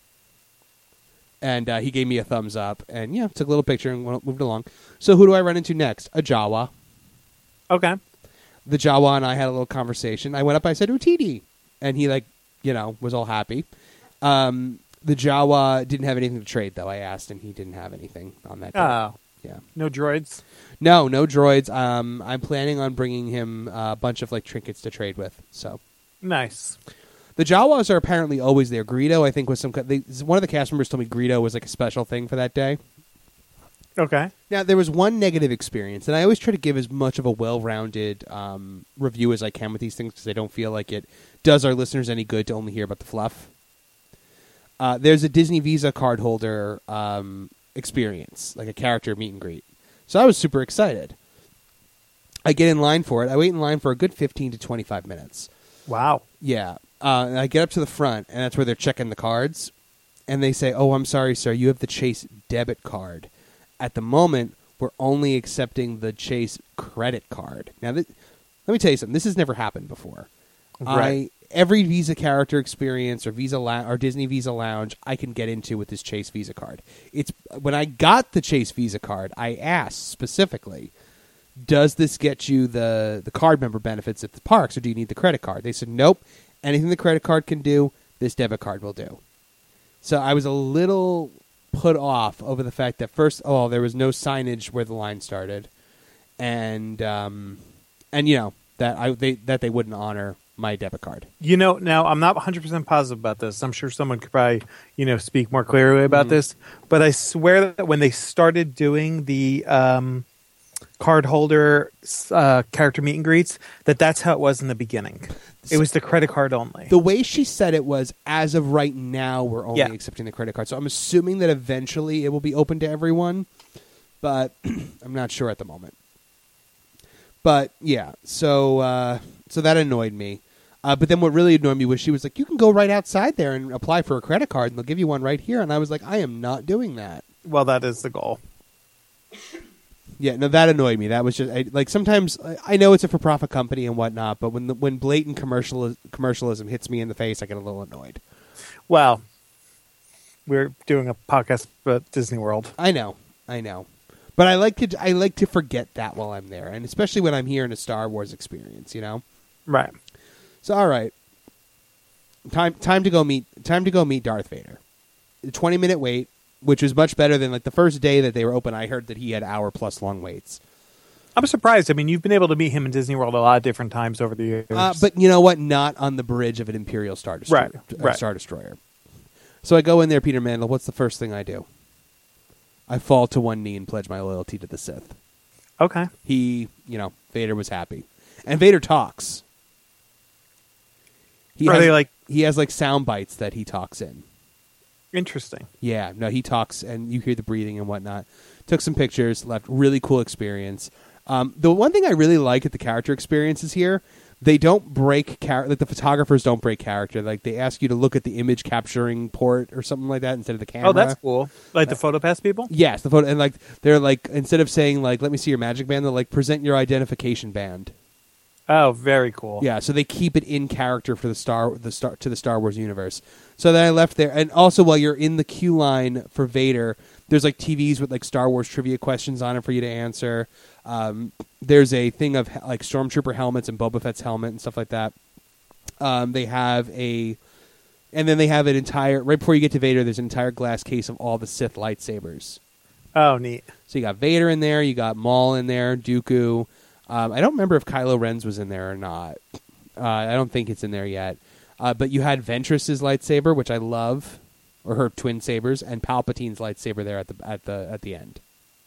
C: And he gave me a thumbs up, and took a little picture and moved along. So who do I run into next? A Jawa.
D: Okay.
C: The Jawa and I had a little conversation. I went up, I said, "Utidi," and he was all happy. The Jawa didn't have anything to trade, though. I asked, and he didn't have anything on that day.
D: Oh.
C: Yeah.
D: No droids?
C: No droids. I'm planning on bringing him a bunch of trinkets to trade with. So
D: nice.
C: The Jawas are apparently always there. Greedo, I think, was one of the cast members told me Greedo was like a special thing for that day.
D: Okay.
C: Now, there was one negative experience, and I always try to give as much of a well-rounded review as I can with these things because I don't feel like it does our listeners any good to only hear about the fluff. There's a Disney Visa card holder experience, like a character meet and greet. So I was super excited. I get in line for it. I wait in line for a good 15 to 25 minutes.
D: Wow.
C: Yeah. And I get up to the front, and that's where they're checking the cards. And they say, "Oh, I'm sorry, sir. You have the Chase debit card. At the moment, we're only accepting the Chase credit card." Now, let me tell you something. This has never happened before.
D: Right.
C: Every Visa character experience or or Disney Visa Lounge I can get into with this Chase Visa card. It's when I got the Chase Visa card, I asked specifically, "Does this get you the card member benefits at the parks, or do you need the credit card?" They said, "Nope. Anything the credit card can do, this debit card will do." So I was a little put off over the fact that first of all there was no signage where the line started, and you know that they wouldn't honor my debit card.
D: You know, now I'm not 100% positive about this. I'm sure someone could probably, speak more clearly about this. But I swear that when they started doing the card holder character meet and greets, that's how it was in the beginning. It was the credit card only.
C: The way she said it was, as of right now, we're only
D: Yeah.
C: accepting the credit card. So I'm assuming that eventually it will be open to everyone, but I'm not sure at the moment. But yeah, so that annoyed me. But then what really annoyed me was she was like, "You can go right outside there and apply for a credit card, and they'll give you one right here." And I was like, "I am not doing that."
D: Well, that is the goal.
C: Yeah, no, that annoyed me. That was just like sometimes I know it's a for-profit company and whatnot, but when blatant commercialism hits me in the face, I get a little annoyed.
D: Well, we're doing a podcast about Disney World.
C: I know, but I like to forget that while I'm there, and especially when I'm here in a Star Wars experience,
D: Right.
C: So all right, time to go meet Darth Vader. A 20-minute wait, which was much better than like the first day that they were open. I heard that he had hour-plus long waits.
D: I'm surprised. I mean, you've been able to meet him in Disney World a lot of different times over the years.
C: But you know what? Not on the bridge of an Imperial Star Destroyer.
D: Right.
C: Star Destroyer. So I go in there, Peter Mandel. What's the first thing I do? I fall to one knee and pledge my loyalty to the Sith.
D: Okay.
C: Vader was happy. And Vader talks. He has like sound bites that he talks in.
D: Interesting.
C: Yeah, no, he talks, and you hear the breathing and whatnot. Took some pictures, left. Really cool experience. The one thing I really like at the character experiences here, they don't break character. Like the photographers don't break character. Like they ask you to look at the image capturing port or something like that instead of the camera.
D: Oh, that's cool. Like the PhotoPass people?
C: Yes, the photo, and like they're like instead of saying like "Let me see your magic band," they're like "Present your identification band."
D: Oh, very cool.
C: Yeah, so they keep it in character for the Star Wars universe. So then I left there, and also while you're in the queue line for Vader, there's like TVs with like Star Wars trivia questions on it for you to answer. There's a thing of like Stormtrooper helmets and Boba Fett's helmet and stuff like that. They have an entire right before you get to Vader. There's an entire glass case of all the Sith lightsabers.
D: Oh, neat.
C: So you got Vader in there, you got Maul in there, Dooku. I don't remember if Kylo Ren's was in there or not. I don't think it's in there yet. But you had Ventress's lightsaber, which I love, or her twin sabers, and Palpatine's lightsaber there at the end.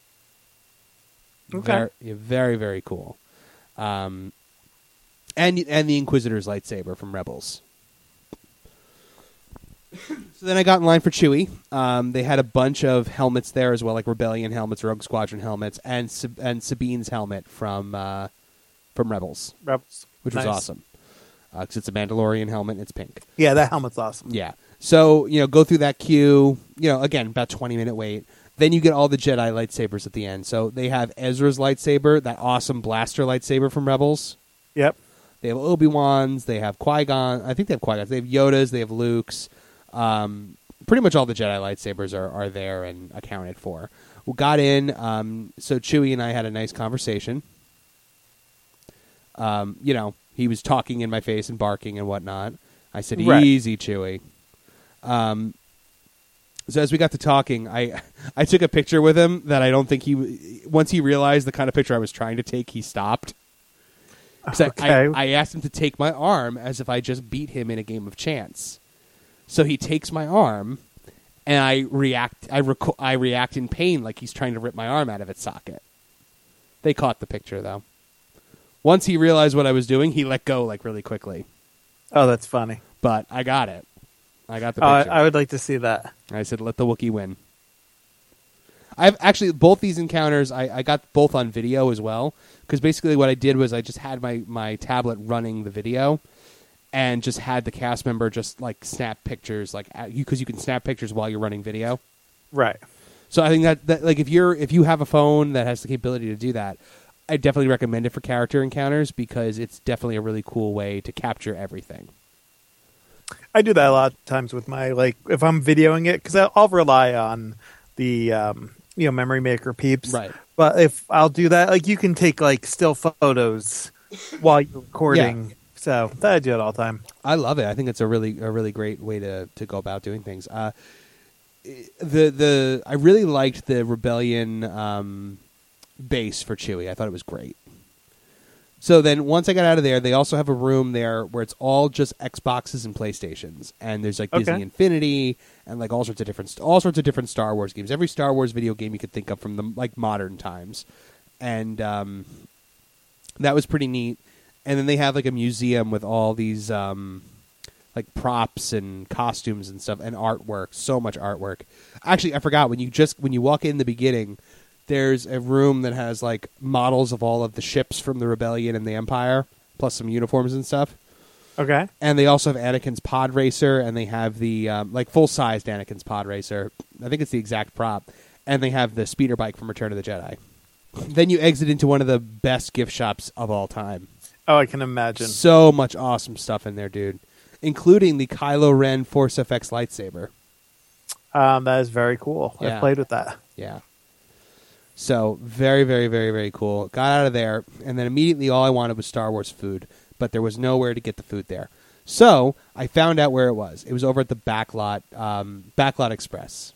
D: Okay.
C: Very, very cool. And the Inquisitor's lightsaber from Rebels. So then I got in line for Chewie. They had a bunch of helmets there as well, like Rebellion helmets, Rogue Squadron helmets, and Sabine's helmet from Rebels, which was awesome. Because it's a Mandalorian helmet and it's pink.
D: Yeah, that helmet's awesome.
C: Yeah. So, go through that queue, again, about 20-minute wait. Then you get all the Jedi lightsabers at the end. So they have Ezra's lightsaber, that awesome blaster lightsaber from Rebels.
D: Yep.
C: They have Obi-Wan's, they have Qui-Gon. I think they have Qui-Gon's. They have Yoda's, they have Luke's. Pretty much all the Jedi lightsabers are there and accounted for. We got in, so Chewie and I had a nice conversation. He was talking in my face and barking and whatnot. I said, "Easy, Chewie." So as we got to talking, I took a picture with him that I don't think once he realized the kind of picture I was trying to take, he stopped.
D: Okay.
C: I asked him to take my arm as if I just beat him in a game of chance. So he takes my arm, and I react in pain like he's trying to rip my arm out of its socket. They caught the picture though. Once he realized what I was doing, he let go like really quickly.
D: Oh, that's funny.
C: But I got it. I got the picture.
D: I would like to see that.
C: I said, let the Wookiee win. I've actually, both these encounters, I got both on video as well. Because basically what I did was I just had my tablet running the video and just had the cast member just like snap pictures, like because you can snap pictures while you're running video.
D: Right.
C: So I think that like if you have a phone that has the capability to do that, I definitely recommend it for character encounters because it's definitely a really cool way to capture everything.
D: I do that a lot of times with my, like, if I'm videoing it, because I'll rely on the, Memory Maker peeps.
C: Right.
D: But if I'll do that, like, you can take, like, still photos while you're recording. Yeah. So I do it all the time.
C: I love it. I think it's a really great way to go about doing things. I really liked the Rebellion base for Chewie. I thought it was great. So then once I got out of there, they also have a room there where it's all just Xboxes and PlayStations. And there's like Disney Infinity and like all sorts of different Star Wars games. Every Star Wars video game you could think of from the like modern times. And that was pretty neat. And then they have like a museum with all these like props and costumes and stuff and artwork. So much artwork. Actually, I forgot when you walk in the beginning, there's a room that has like models of all of the ships from the Rebellion and the Empire, plus some uniforms and stuff.
D: Okay.
C: And they also have Anakin's pod racer, and they have the like full-sized Anakin's pod racer. I think it's the exact prop. And they have the speeder bike from Return of the Jedi. Then you exit into one of the best gift shops of all time.
D: Oh, I can imagine.
C: So much awesome stuff in there, dude. Including the Kylo Ren Force FX lightsaber.
D: That is very cool.
C: Yeah.
D: I've played with that.
C: Yeah. So, very, very, very, very cool. Got out of there, and then immediately all I wanted was Star Wars food, but there was nowhere to get the food there. So, I found out where it was. It was over at the Backlot Express.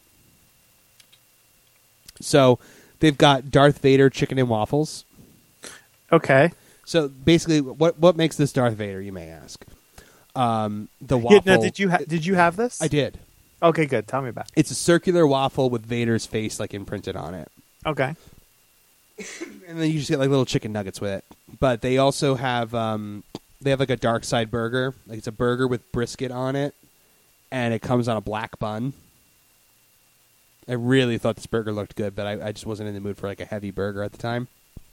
C: So, they've got Darth Vader chicken and waffles.
D: Okay.
C: So, basically, what makes this Darth Vader, you may ask? The waffle.
D: Yeah, now, did you have this?
C: I did.
D: Okay, good. Tell me about it.
C: It's a circular waffle with Vader's face like imprinted on it.
D: Okay.
C: And then you just get like little chicken nuggets with it. But they also have like a dark side burger. Like it's a burger with brisket on it, and it comes on a black bun. I really thought this burger looked good, but I just wasn't in the mood for like a heavy burger at the time.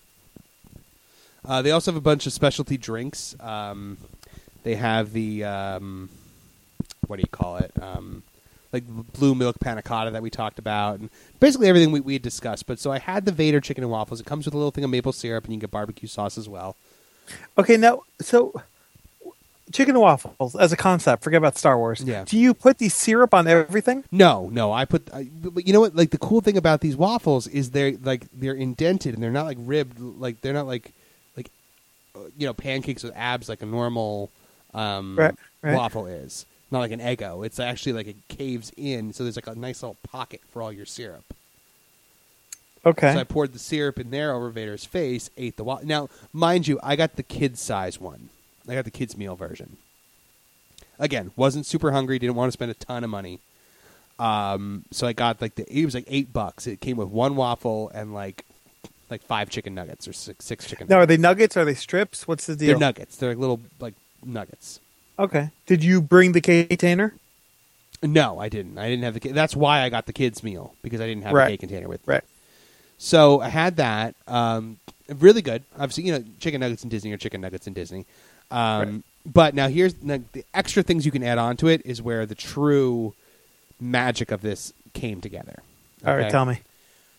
C: They also have a bunch of specialty drinks. They have the what do you call it? Like blue milk panna cotta that we talked about, and basically everything we had discussed. But so I had the Vader chicken and waffles. It comes with a little thing of maple syrup, and you can get barbecue sauce as well.
D: Okay, now, so chicken and waffles as a concept, forget about Star Wars.
C: Yeah.
D: Do you put the syrup on everything?
C: No. But you know what? Like the cool thing about these waffles is they're indented, and they're not like ribbed. Like they're not like pancakes with abs like a normal waffle is. Not like an Eggo. It's actually like it caves in, so there's like a nice little pocket for all your syrup.
D: Okay.
C: So I poured the syrup in there over Vader's face, ate the waffle. Now, mind you, I got the kids' size one. I got the kids' meal version. Again, wasn't super hungry, didn't want to spend a ton of money. So I got it was like $8. It came with one waffle and like 5 chicken nuggets or six chicken nuggets.
D: Now, are they nuggets? Are they strips? What's the deal?
C: They're nuggets. They're like little nuggets.
D: Okay. Did you bring the container?
C: No, I didn't. I didn't have the. That's why I got the kids' meal, because I didn't have the cake container with me.
D: Right.
C: So I had that. Really good. Obviously, chicken nuggets in Disney are chicken nuggets in Disney. But now here's the extra things you can add on to it is where the true magic of this came together. Okay?
D: All right, tell me.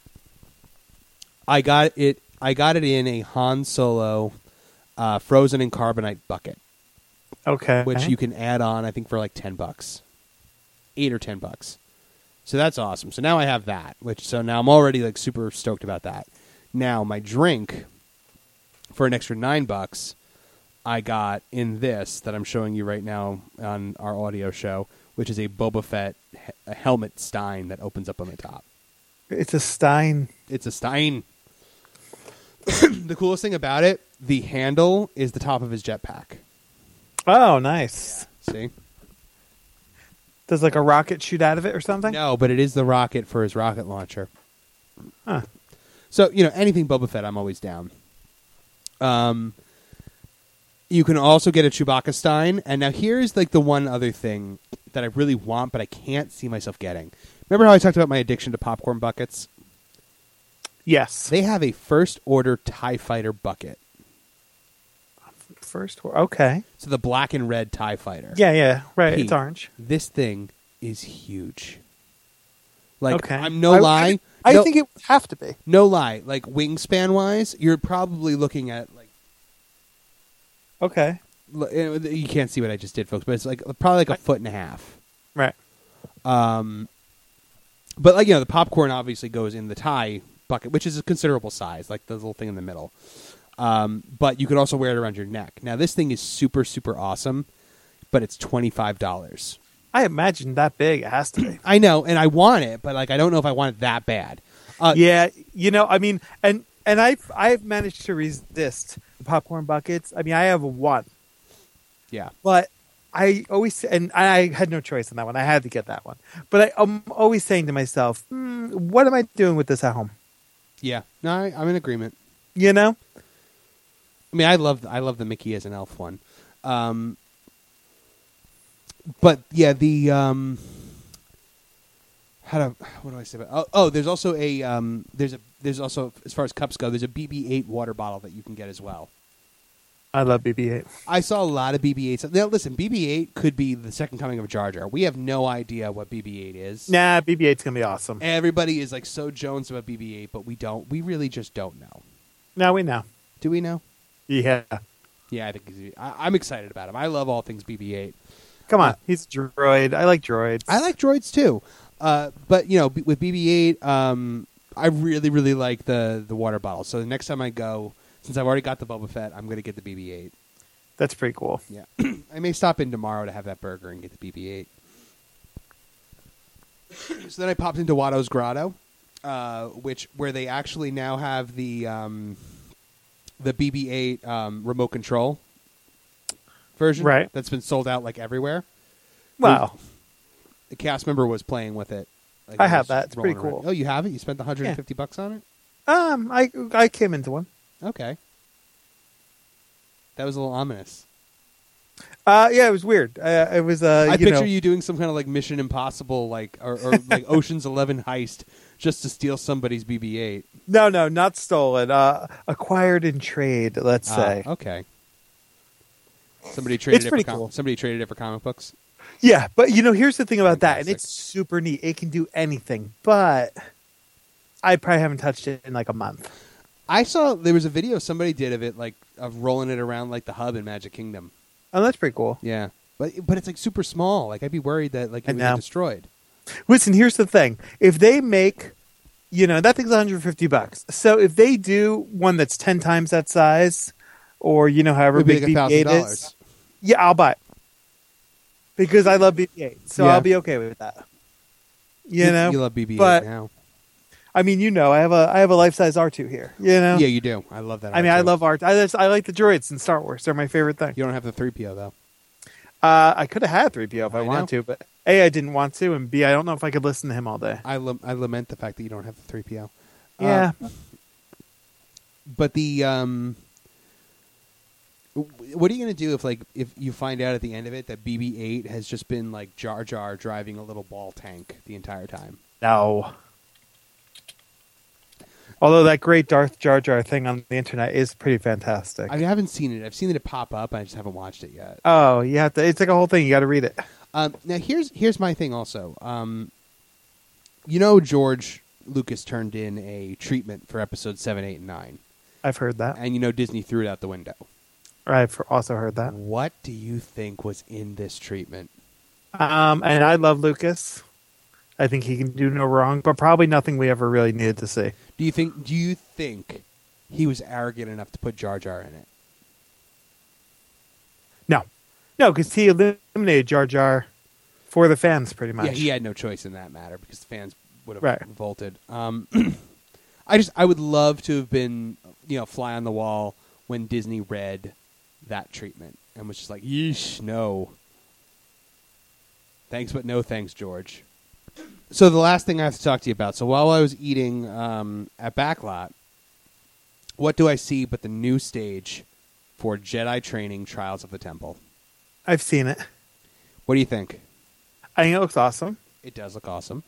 C: I got it in a Han Solo frozen in carbonite bucket.
D: Okay.
C: Which you can add on, I think, for like $10. $8 or $10. So that's awesome. So now I have that. So now I'm already like super stoked about that. Now my drink for an extra $9, I got in this that I'm showing you right now on our audio show, which is a Boba Fett a helmet stein that opens up on the top.
D: It's a stein.
C: It's a stein. The coolest thing about it, the handle is the top of his jetpack.
D: Oh, nice.
C: Yeah. See?
D: Does like a rocket shoot out of it or something?
C: No, but it is the rocket for his rocket launcher.
D: Huh.
C: So, anything Boba Fett, I'm always down. You can also get a Chewbacca Stein. And now here's like the one other thing that I really want, but I can't see myself getting. Remember how I talked about my addiction to popcorn buckets?
D: Yes.
C: They have a First Order TIE Fighter bucket.
D: Okay.
C: So the black and red TIE Fighter.
D: Yeah. Right.
C: Pete,
D: It's orange.
C: This thing is huge. Like,
D: Okay.
C: I'm no lie.
D: I
C: no-
D: think it would have to be.
C: No lie. Like, wingspan wise, you're probably looking at like.
D: Okay.
C: You can't see what I just did, folks, but it's like probably like a foot and a half.
D: Right.
C: But like the popcorn obviously goes in the tie bucket, which is a considerable size, like the little thing in the middle. But you could also wear it around your neck. Now this thing is super, super awesome, but it's $25.
D: I imagine that big. It has to be.
C: I know, and I want it, but like I don't know if I want it that bad.
D: Yeah. I mean, and I've managed to resist the popcorn buckets. I mean, I have one.
C: Yeah.
D: But I always, and I had no choice on that one. I had to get that one. But I'm always saying to myself, what am I doing with this at home?
C: Yeah. No, I'm in agreement.
D: You know?
C: I mean, I love the Mickey as an elf one. But yeah, the what do I say about? Oh, there's also there's also, as far as cups go, there's a BB-8 water bottle that you can get as well.
D: I love BB-8.
C: I saw a lot of BB-8s. Now, listen, BB-8 could be the second coming of Jar Jar. We have no idea what BB-8 is.
D: Nah, BB-8's gonna be awesome.
C: Everybody is like so Jones about BB-8, but we don't. We really just don't know.
D: Now we know.
C: Do we know?
D: Yeah.
C: Yeah, I think I'm excited about him. I love all things BB-8.
D: Come on, he's a droid. I like droids.
C: I like droids too, but with BB-8, I really, really like the water bottle. So the next time I go, since I've already got the Boba Fett, I'm going to get the BB-8.
D: That's pretty cool.
C: Yeah, I may stop in tomorrow to have that burger and get the BB-8. So then I popped into Watto's Grotto, where they actually now have the BB-8 remote control version,
D: right?
C: That's been sold out like everywhere.
D: Wow.
C: The cast member was playing with it. Like,
D: I have that. It's pretty
C: around.
D: cool.
C: Oh, you have it? You spent the $150 on it?
D: I came into one.
C: Okay. That was a little ominous.
D: Yeah, it was weird. It was.
C: I picture you doing some kind of like Mission Impossible, or like Ocean's 11 heist, just to steal somebody's BB-8.
D: No, not stolen. Acquired in trade. Let's say.
C: Okay. Somebody traded
D: It's
C: it
D: pretty
C: for
D: cool.
C: Somebody traded it for comic books.
D: Yeah, but here's the thing about that, and
C: Fantastic.
D: it's super neat. It can do anything, but I probably haven't touched it in like a month.
C: I saw there was a video somebody did of it, like of rolling it around like the hub in Magic Kingdom.
D: Oh, that's pretty cool.
C: Yeah, but it's like super small. Like I'd be worried that like it
D: I
C: would
D: know.
C: get destroyed.
D: Listen, here's the thing. If they make, that thing's $150. So if they do one that's 10 times that size, or however
C: It'd be
D: big
C: like
D: BB-8
C: $1,000.
D: is, yeah, I'll buy it because I love BB-8. So
C: Yeah.
D: I'll be okay with that. You
C: love BB-8
D: but
C: now.
D: I mean, I have a life size R2 here.
C: Yeah, you do. I love that.
D: I mean, I
C: R2.
D: love R2. I like the droids in Star Wars. They're my favorite thing.
C: You don't have the 3PO though.
D: I could have had 3PO if I
C: I
D: wanted
C: know.
D: to, but A, I didn't want to, and B, I don't know if I could listen to him all day.
C: I lament the fact that you don't have the 3PO.
D: Yeah.
C: But the what are you going to do if you find out at the end of it that BB-8 has just been like Jar Jar driving a little ball tank the entire time?
D: No. Although that great Darth Jar Jar thing on the internet is pretty fantastic.
C: I haven't seen it. I've seen it pop up. I just haven't watched it yet.
D: Oh, you have to. It's like a whole thing. You got to read it.
C: Now here's my thing. Also, George Lucas turned in a treatment for episodes 7, 8, and 9,
D: I've heard that.
C: and Disney threw it out the window.
D: I've also heard that.
C: What do you think was in this treatment?
D: And I love Lucas. I think he can do no wrong, but probably nothing we ever really needed to see.
C: Do you think he was arrogant enough to put Jar Jar in it?
D: No, because he eliminated Jar Jar for the fans, pretty much.
C: Yeah, he had no choice in that matter because the fans would have
D: Right.
C: revolted. I would love to have been, fly on the wall when Disney read that treatment and was just like, yeesh, no. Thanks, but no thanks, George. So the last thing I have to talk to you about. So while I was eating at Backlot, what do I see but the new stage for Jedi Training Trials of the Temple?
D: I've seen it.
C: What do you think?
D: I think it looks awesome.
C: It does look awesome.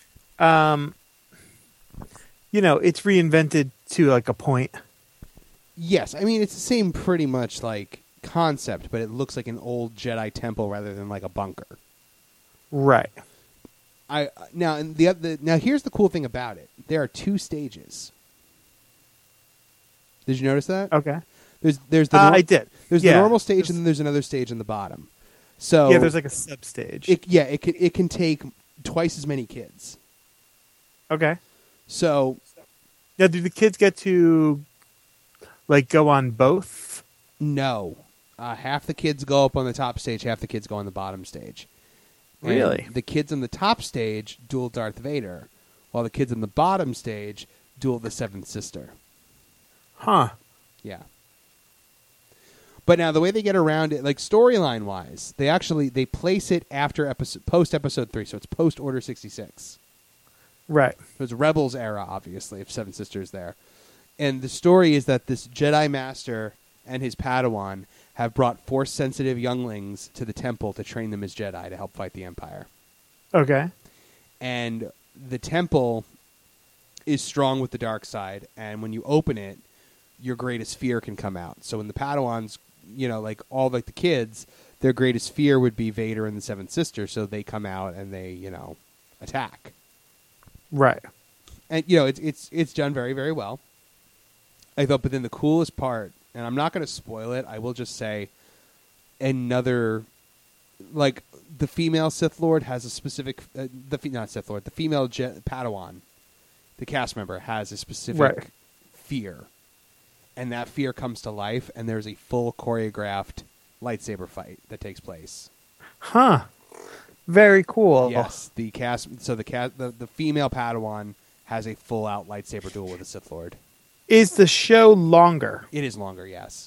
D: It's reinvented to like a point.
C: Yes, I mean it's the same pretty much like concept, but it looks like an old Jedi temple rather than like a bunker.
D: Right.
C: Now here's the cool thing about it. There are 2 stages. Did you notice that?
D: Okay.
C: There's the
D: I did.
C: There's the normal stage and then there's another stage in the bottom. So
D: yeah, there's like a sub stage.
C: It can take twice as many kids.
D: Okay.
C: So
D: now, do the kids get to like go on both?
C: No. Half the kids go up on the top stage, half the kids go on the bottom stage.
D: Really?
C: And the kids on the top stage duel Darth Vader, while the kids on the bottom stage duel the Seventh Sister.
D: Huh.
C: Yeah. But now the way they get around it, like storyline wise, they place it after post episode 3, so it's post Order 66.
D: Right.
C: So it's Rebels era, obviously, if Seven Sisters there. And the story is that this Jedi Master and his Padawan have brought Force-sensitive younglings to the temple to train them as Jedi to help fight the Empire.
D: Okay.
C: And the temple is strong with the dark side, and when you open it, your greatest fear can come out. So when the Padawans, like all like the kids, their greatest fear would be Vader and the Seven Sisters, so they come out and they, attack.
D: Right.
C: And it's done very, very well. I thought, but then the coolest part, and I'm not going to spoil it, I will just say another, like, the female Sith Lord has a specific, the female Padawan, the cast member, has a specific fear. And that fear comes to life, and there's a full choreographed lightsaber fight that takes place.
D: Huh. Very cool.
C: Yes, the female Padawan has a full-out lightsaber duel with a Sith Lord.
D: Is the show longer?
C: It is longer, yes.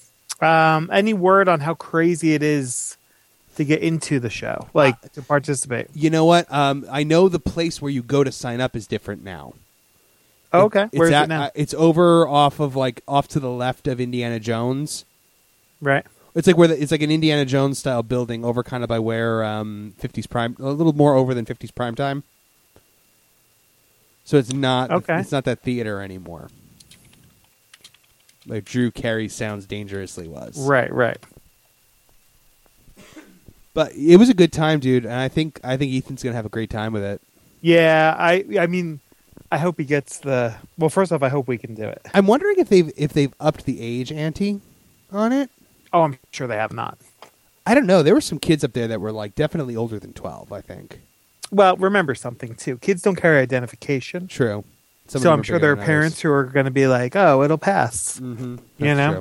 D: Any word on how crazy it is to get into the show, to participate?
C: You know what? I know the place where you go to sign up is different now.
D: Oh, okay. Where is it now?
C: It's over off to the left of Indiana Jones.
D: Right.
C: It's like it's like an Indiana Jones style building over kind of by where 50s prime, a little more over than 50s prime time. So it's not It's not that theater anymore. Like Drew Carey Sounds Dangerously was.
D: Right.
C: But it was a good time, dude, and I think Ethan's gonna have a great time with it.
D: Yeah, I mean, I hope he gets the. Well, first off, I hope we can do it.
C: I'm wondering if they've upped the age ante on it.
D: Oh, I'm sure they have not.
C: I don't know. There were some kids up there that were like definitely older than 12. I think.
D: Well, remember something too. Kids don't carry identification.
C: True.
D: So I'm sure there are parents who are going to be like, "Oh, it'll pass."
C: Mm-hmm.
D: True.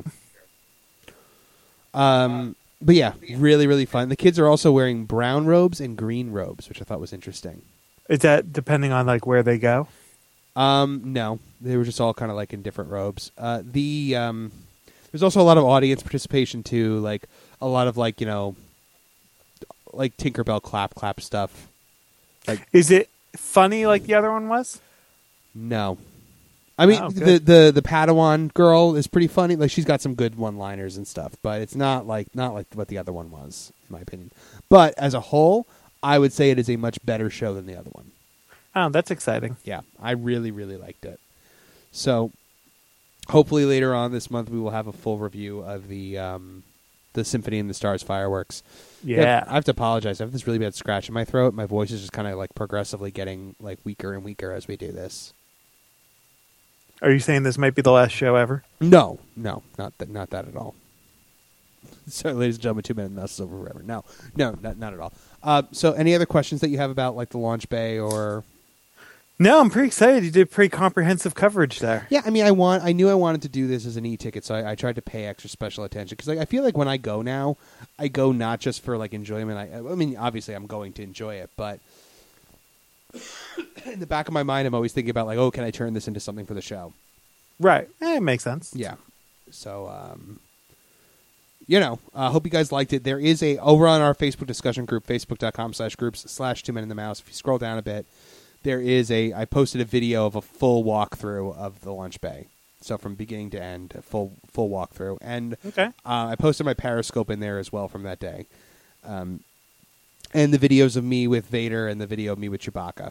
C: But yeah, really, really fun. The kids are also wearing brown robes and green robes, which I thought was interesting.
D: Is that depending on like where they go?
C: No, they were just all kind of like in different robes. There's also a lot of audience participation too, like a lot of like like Tinkerbell clap stuff. Like,
D: is it funny like the other one was?
C: No, I mean the Padawan girl is pretty funny. Like she's got some good one-liners and stuff, but it's not like what the other one was, in my opinion. But as a whole, I would say it is a much better show than the other one.
D: Oh, that's exciting.
C: Yeah, I really, really liked it. So hopefully later on this month we will have a full review of the Symphony in the Stars fireworks.
D: Yeah.
C: I have to apologize. I have this really bad scratch in my throat. My voice is just kind of like progressively getting like weaker and weaker as we do this.
D: Are you saying this might be the last show ever?
C: No, not that at all. So, ladies and gentlemen, 2 minutes and us is over forever. No, not at all. So, any other questions that you have about like the launch bay or?
D: No, I'm pretty excited. You did pretty comprehensive coverage there.
C: Yeah, I mean, I knew I wanted to do this as an e-ticket, so I tried to pay extra special attention because I feel like when I go now, I go not just for like enjoyment. I mean, obviously, I'm going to enjoy it, but in the back of my mind, I'm always thinking about like, oh, can I turn this into something for the show?
D: Right. It makes sense.
C: Yeah. So, hope you guys liked it. There is over on our Facebook discussion group, facebook.com/groups/2 Men in the Mouse. If you scroll down a bit, there is I posted a video of a full walkthrough of the lunch bay. So from beginning to end, a full walkthrough. And
D: Okay.
C: I posted my Periscope in there as well from that day. And the videos of me with Vader and the video of me with Chewbacca.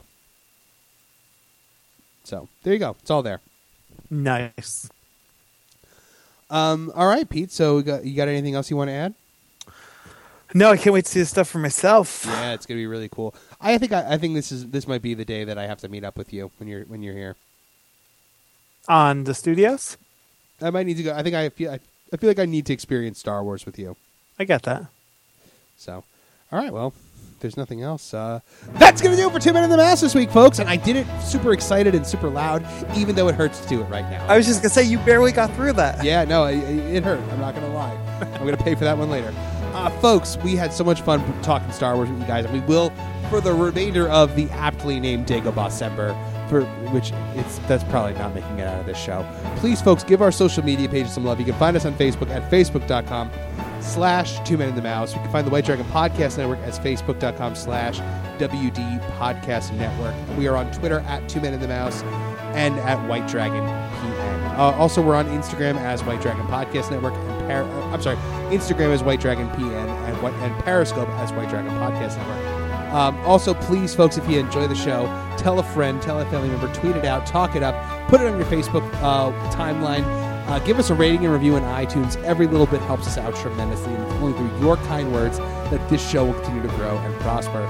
C: So there you go. It's all there.
D: Nice.
C: All right, Pete. So you got anything else you want to add?
D: No, I can't wait to see this stuff for myself.
C: Yeah, it's gonna be really cool. I think this might be the day that I have to meet up with you when you're here.
D: On the studios?
C: I might need to go. I feel like I need to experience Star Wars with you.
D: I got that.
C: So, all right. Well, if there's nothing else. That's gonna do it for 2 Men in the Mouse this week, folks. And I did it super excited and super loud, even though it hurts to do it right now.
D: I was just going to say, you barely got through that.
C: Yeah, no, it hurt. I'm not gonna lie. I'm gonna pay for that one later. Folks, we had so much fun talking Star Wars with you guys, and we will for the remainder of the aptly named Dagobah-sember, that's probably not making it out of this show. Please, folks, give our social media pages some love. You can find us on Facebook at facebook.com/2 Men in the Mouse. You can find the White Dragon Podcast Network as facebook.com/WD Podcast Network. We are on Twitter at 2 Men in the Mouse and at White Dragon PN. Also, we're on Instagram as White Dragon Podcast Network and Instagram as White Dragon PN and Periscope as White Dragon Podcast Network. Also, please, folks, if you enjoy the show, tell a friend, tell a family member, tweet it out, talk it up, put it on your Facebook timeline. Give us a rating and review on iTunes. Every little bit helps us out tremendously, and it's only through your kind words that this show will continue to grow and prosper.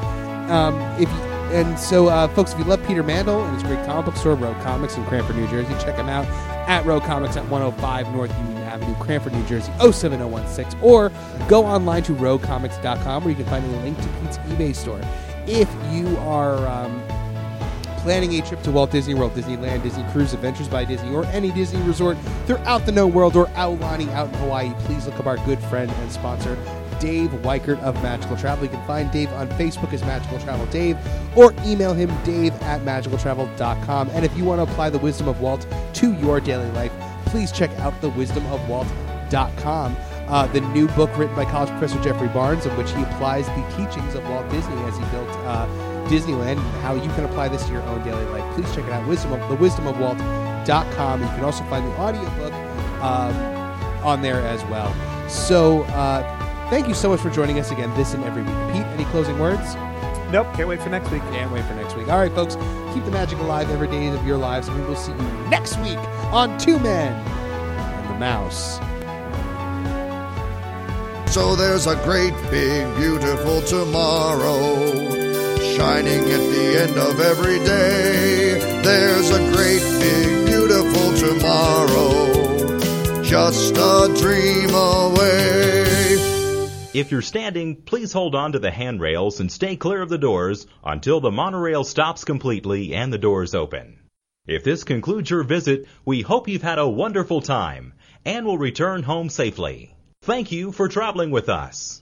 C: Folks, if you love Peter Mandel and his great comic book store, Rogue Comics in Cranford, New Jersey, check him out at Rogue Comics at 105 North Union Avenue, Cranford, New Jersey, 07016, or go online to roguecomics.com where you can find a link to Pete's eBay store. If you are planning a trip to Walt Disney World, Disneyland, Disney Cruise Adventures by Disney, or any Disney resort throughout the known world, or Aulani out in Hawaii, please look up our good friend and sponsor, Dave Weichert of Magical Travel. You can find Dave on Facebook as Magical Travel Dave, or email him dave@magicaltravel.com. And if you want to apply the wisdom of Walt to your daily life, please check out thewisdomofwalt.com. The new book written by college professor Jeffrey Barnes, in which he applies the teachings of Walt Disney as he built Disneyland, and how you can apply this to your own daily life. Please check it out, thewisdomofwalt.com. You can also find the audiobook on there as well. So, thank you so much for joining us again this and every week. Pete, any closing words?
D: Nope, can't wait for next week.
C: Can't wait for next week. All right, folks, keep the magic alive every day of your lives, and we will see you next week on 2 Men and the Mouse.
H: So there's a great, big, beautiful tomorrow, shining at the end of every day. There's a great, big, beautiful tomorrow, just a dream away.
B: If you're standing, please hold on to the handrails and stay clear of the doors until the monorail stops completely and the doors open. If this concludes your visit, we hope you've had a wonderful time and will return home safely. Thank you for traveling with us.